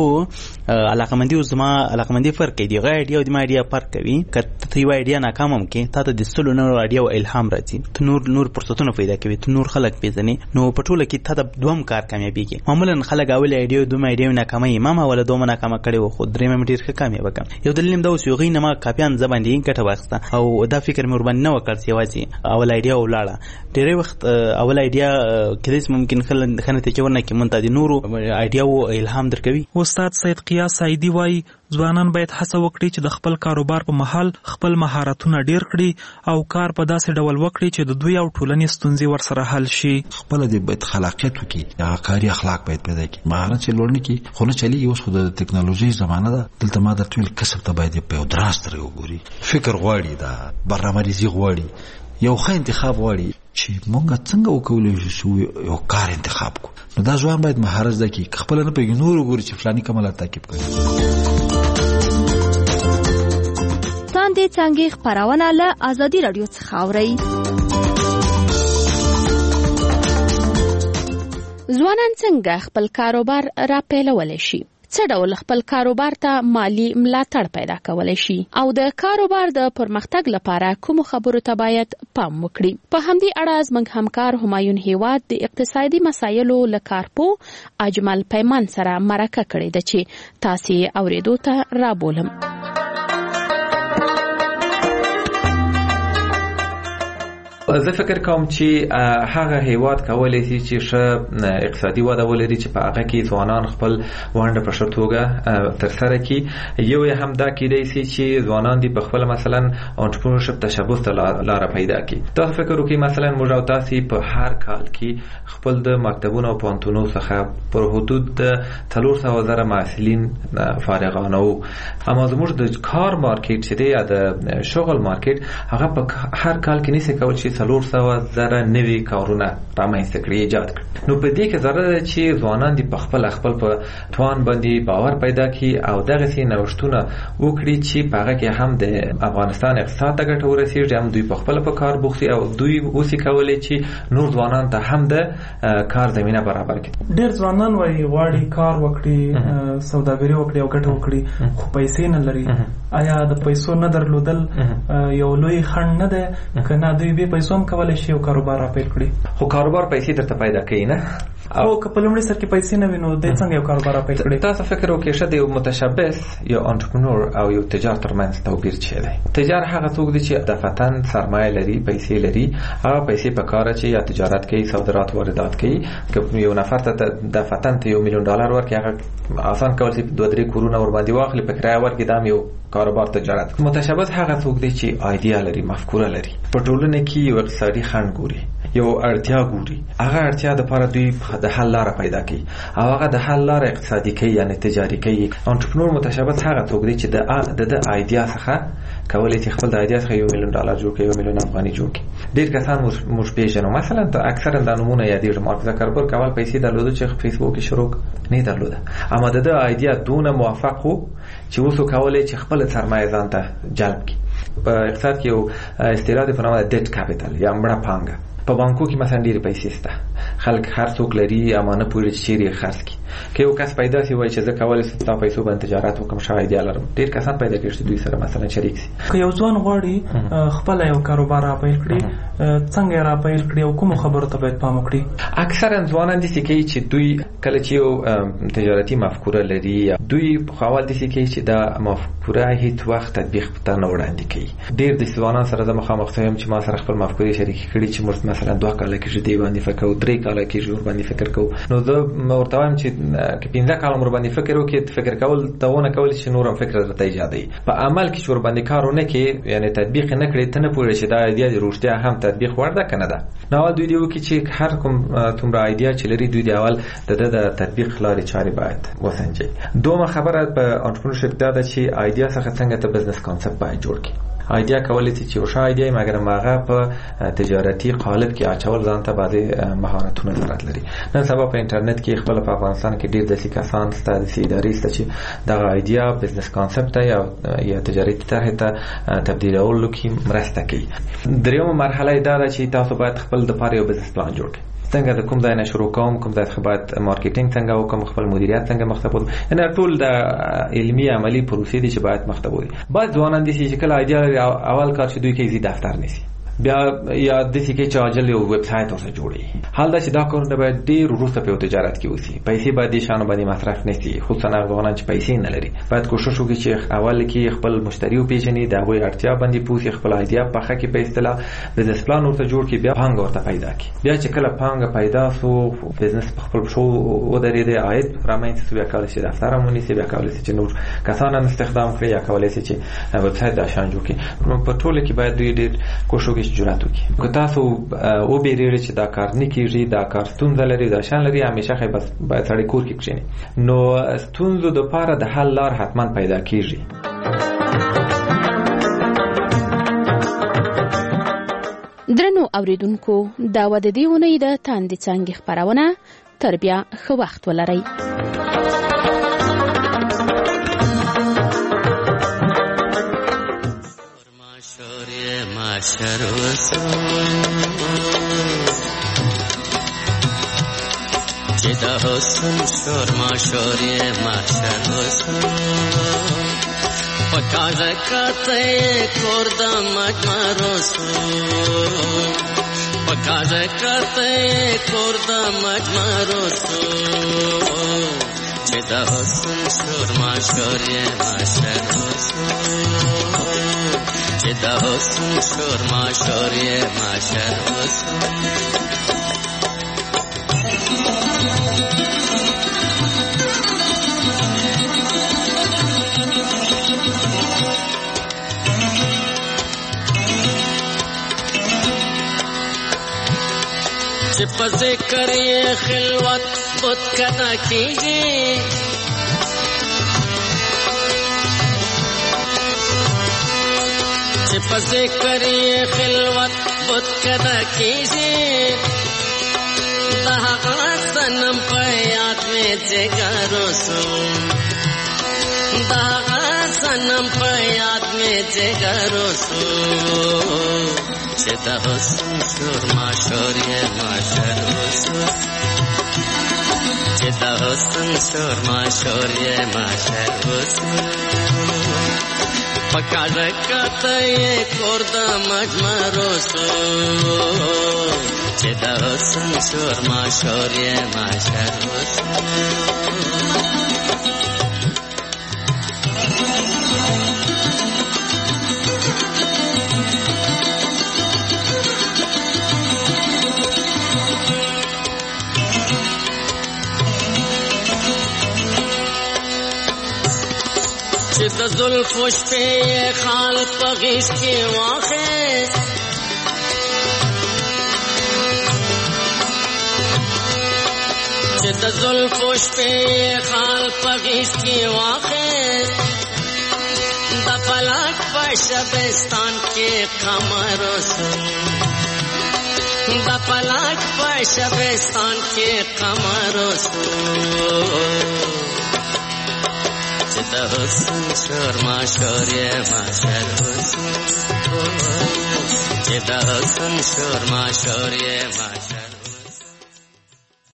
دغه علاقمندي او زما علاقمندي فرق کوي، دغه آیډیا او د ما آیډیا فرق کوي. که ته یو آیډیا ناکام هم کې تا ته د سلو نورو آیډیا او الهام راځي، ته نور فرصتونه پیدا کوي، ته نور خلک پیژنې، نو په ټوله کې تا ته دوم کار کامیابیږي. معمولا خلک اول آیډیا دوم آیډیا ناکامه ما ولا دوم ناکامه کړي و، خو درېمه مې ډېر ښه کامیاب کړم. یو دلیل دا اوس یو غي نه ما کاپیان زباندې ګټه واخیسته او دا فکر مې ورباندې نه وکړ چې یوازې اول آیډیا ولاړه. ډېری وخت اول آیډیا کله ممکن خلک ته چورنه کې مونږ ته د نورو آیډیا او الهام درکوي. استاد سید قیاس سعیدی وایي ځوانان باید هڅه وکړي چې د خپل کاروبار په مهال خپل مهارتونه ډیر کړي او کار په داسې ډول وکړي چې د دوی او ټولنې ستونزې ورسره حل شي. خپل د باید خلاقیت وکړي، هغه کاري اخلاق باید پیدا کړي، مهارت چې لوړ نه کړي. خو نه چلیږي، اوس خو د ټکنالوژي زمانه ده، دلته ما درته ویل کسب ته باید په یو دراز سره وګوري، فکر غواړي، دا برنامه‌ریزي غواړي، یو ښه انتخاب غواړي چې مونږ څنګه وکولای شو یو کار انتخاب کو. نو دا ځوان باید مهارت زده کړي، خپل نه پیږي نور وګوري چې فلاني کومه تعقیب کوي. څنګه خبرونه له ازادي رادیو څخه اوري. ځوانان څنګه خپل کاروبار راپیلولی شي؟ څه ډول خپل کاروبار ته مالی ملاتړ پیدا کولی شي او د کاروبار د پرمختګ لپاره کوم خبرو ته باید پام وکړي؟ په همدې اړه زموږ همکار همایون هیواد د اقتصادي مسایلو له کارپو اجمل پیمان سره مرکه کړې ده چې تاسې اوریدو ته رابولم. زه فکر کوم چې هغه هیواد کولای شي چې ښه اقتصادي وده ولري چې په هغه کې ځوانان خپل ونډه په ښه توګه ترسره کړي. یو یې هم دا کېدای شي چې ځوانان دي په خپله مثلا انټرپرنورشپ تشبث ته لاره پیدا کړي. تاسو فکر وکړئ مثلا موږ او تاسې په هر کال کې خپل د مکتبونو او پوهنتونو څخه پر حدود د 400,000 محصلین فارغانه وو، اما زموږ د کار مارکیټ چې دی یا د شغل مارکیټ هغه په هر کال کې نشي کولی چې 400,000 نوي کارونه رامنځته کړي، ایجاد کړي. نو په دې کې ضرورت ده چې ځوانان دي په خپل په توان باندې باور پیدا کړي او دغسې نوښتونه وکړي چې په هغه کې هم د افغانستان اقتصاد ته ګټه ورسېږي، هم دوی په خپل په کار بوخت او دوی اوسې کولی چې نور ځوانان ته هم د کار زمینه برابر کړي. ډېر ځوانان وایي غواړي کار وکړي، سوداګري وکړي او ګټه وکړي، خو پیسې نه لري. آیا د پیسو نه درلودل یو لوی خنډ نه ده که نه دوی به پیسو هم کولی شي یو کاروبار را پیل کړي؟ خو کاروبار پیسې درته پیدا کوي نه، او که په لومړي سر کې پیسې نه وي نو دی څنګه یو کاروبار را پیل کړي؟ تاسو فکر وکړئ ښه د یو متشبث یا انټرپرنور او یو تجار ترمنځ توپیر څه دی؟ تجار هغه څوک دی چې دفعتاً سرمایه لري، پیسې لري، هغه پیسې په کار چې یا تجارت کوي، صادرات واردات کوي. که یو نفر ته دفعتاً ته $1,000,000 ورکړي هغه آسان کول چې 2-3 کورونه ور باندې واخلي په کرایه ورکړي، دا یو کاروبار تجارت. متشبث هغه څوک دی چې ایډیا لري، مفکوره لري، په ټولنه کې یو اقتصادي خنډ ګوري، یو اړتیا ګوري، هغه اړتیا د لپاره دوی د حل لاره پیدا کوي او هغه د حل لاره اقتصادي کوي یعنی تجاري کوي. انټرپرنور متشبث هغه څوک دی چې د ایډیا څخه کولای شي خپل د ایډیا څخه $1,000,000 جوړ کړي، $1,000,000 جوړ کړي. ډېر کسان موږ پیژنو، مثلا اکثرا د نمونه یادېږي مارک زکربرګ اول پیسې درلوده چې فیسبوک شروع نه درلوده، اما د ایډیا دونه موفق وو چې اوس کولای چې خپل سرمایه ځان ته جلب کړي. په اقتصاد کې یو اصطلاح په نامه ډیټ کاپیټال یا مړه پانګه. په بانکو کې مثلا ډېرې پیسې شته، خلک هر څوک لري اما نه پوهېږي چې چیرې یې خرڅ کړي. که یو کس پیدا شي وایي چې زه کولی شم ستا پیسو باندې تجارت وکړم، ښه ایډیا لرم، ډېر کسان پیدا کېږي چې دوی سره مثلا شریک شي. که یو ځوان غواړي خپله یو کاروبار را پیل کړي، څنګه یې را پیل کړي او کومو خبرو ته باید پام وکړي؟ اکثرا ځوانان داسې کوي چې دوی کله چې یو تجارتي مفکوره لري، دوی په اول داسې کوي چې دا مفکوره هیڅ وخت تطبیق ته نه وړاندې کوي. ډېر د ځوانان سره زه مخامخ شوم چې ما سره خپل مفکورې شریکې کړي چې موږ مثلا 2 کاله کېږي دې باندې فکر کوو، 3 کاله کېږي ور باندې فکر کوو. نو زه ورته وایم چې که 15 کاله ور باندې فکر وکړې، فکر کول دونه کول چې نور هم فکر درته ایجادوي. په عمل کې چې ور باندې کار ونه کړې یعنی تطبیق نه کړې، ته نه پوهېږې چې دا ایډیا د رښتیا هم تطبیق وړ ده که نه ده. نو اول دوی دې وکړي چې هر کوم څومره ایډیا چې لري دوی د اول د تطبیق لارې چارې باید وسنجوي. دومره خبره په انټرپرنورشپ دا ده چې ایډیا څخه څنګه ته بزنس کانسپټ باید جوړ کړي. ایډیا کولای شي چې وشا ایډیا مګر هغه په تجارتي قالب کې اچول ځان ته بعضي مهارتونه ضرورت لري. نن سبا په انټرنیټ کې خپل په افغانستان کې ډېر داسې کسان ستاسو ادارې ست چې دا ایډیا بزنس کانسپټ یا تجارتي طرح ته تبدیلولو کې مرسته کوي. دریمه مرحله دا ده چې تاسو باید خپل د پاره یو بزنس پلان جوړ کړئ. څنګه د کوم ځای نه شروع کوم، کوم ځای څخه باید مارکیټینګ څنګه وکم، خپل مدیریت څنګه مخته بوم، یعنی ټول د علمي عملی پروسې دي چې باید مخته بوي. باید ځوانان دي چې کله ایډیا اول کار چې دوی کې زی دفتر نسی، بیا یا د دې کې چې اجل یو ویب سټ اوسه جوړي. حال دا چې دا کارونه باید ډېر وروسته په تجارت کې وسی، پیسې باید د شانو باندې مصرف نشي، خصوصا ځوانان چې پیسې نه لري. باید کوشش وکړي چې اول کې خپل مشتری پیژني، د هغوی اړتیا باندې پوښي، خپل ایډیا په خه کې په اصطلاح بزنس پلان ورته جوړ کړي، بیا پانګه ورته پیدا کړي. بیا چې کله پانګه پیدا سو، بزنس په خپل شو ودرېده، عاید رامنځته شو، بیا کولای شي دفتر هم ونیسي، بیا کولای شي چې نور کسان هم استخدام کړي، یا کولای شي چې ویب سټ د شان جوړ کړي. په ټوله کې باید دوی ډېر کوشش وکړي چې جرأت وکړي. که تاسو او بیریږئ چې دا کار نه کیږي، دا کار ستونزه لري، دا شان لري، همیشه خې بس باید سړی کور کې کښیني. نو ستونزو د پاره د حل لار حتما پیدا کیږي. درنو اوریدونکو، دا و د دې اونۍ د تاندې څانګې خپرونه. تر بیا ښه وخت ولرئ. معاشر وسو چې د حسن شور معاشر معاشر وسو پکاز کته کور د مجمر وسو پکاز کته کور د مجمر وسو چې د حسن شور معاشر معاشر وسو چې د حسن شور معاشر معاشر وسو چې په ذکر یې خلوت بت کدا کیږي چې په ذکر یې خلوت بت کدا کیږي دا هغه سنم په یاد مې جګر وسو دا هغه سنم په یاد مې جګر وسو چې د حسن شور معاشر معاشر وسو چې د حسن شور معاشر معاشر وسو پکاره کته کور د مجمرو سو چې د حسن شور ما شور یې ما شر چې د زلفو شپې خال په غیږ کې واخیست چې د زلفو شپې خال په غیږ کې واخیست د فلک په شبستان کې قمر وسو د فلک په شبستان کې قمر وسو چې د حسن شور ما شور یې ما شر وسو چې د حسن شور ما شور یې ما شر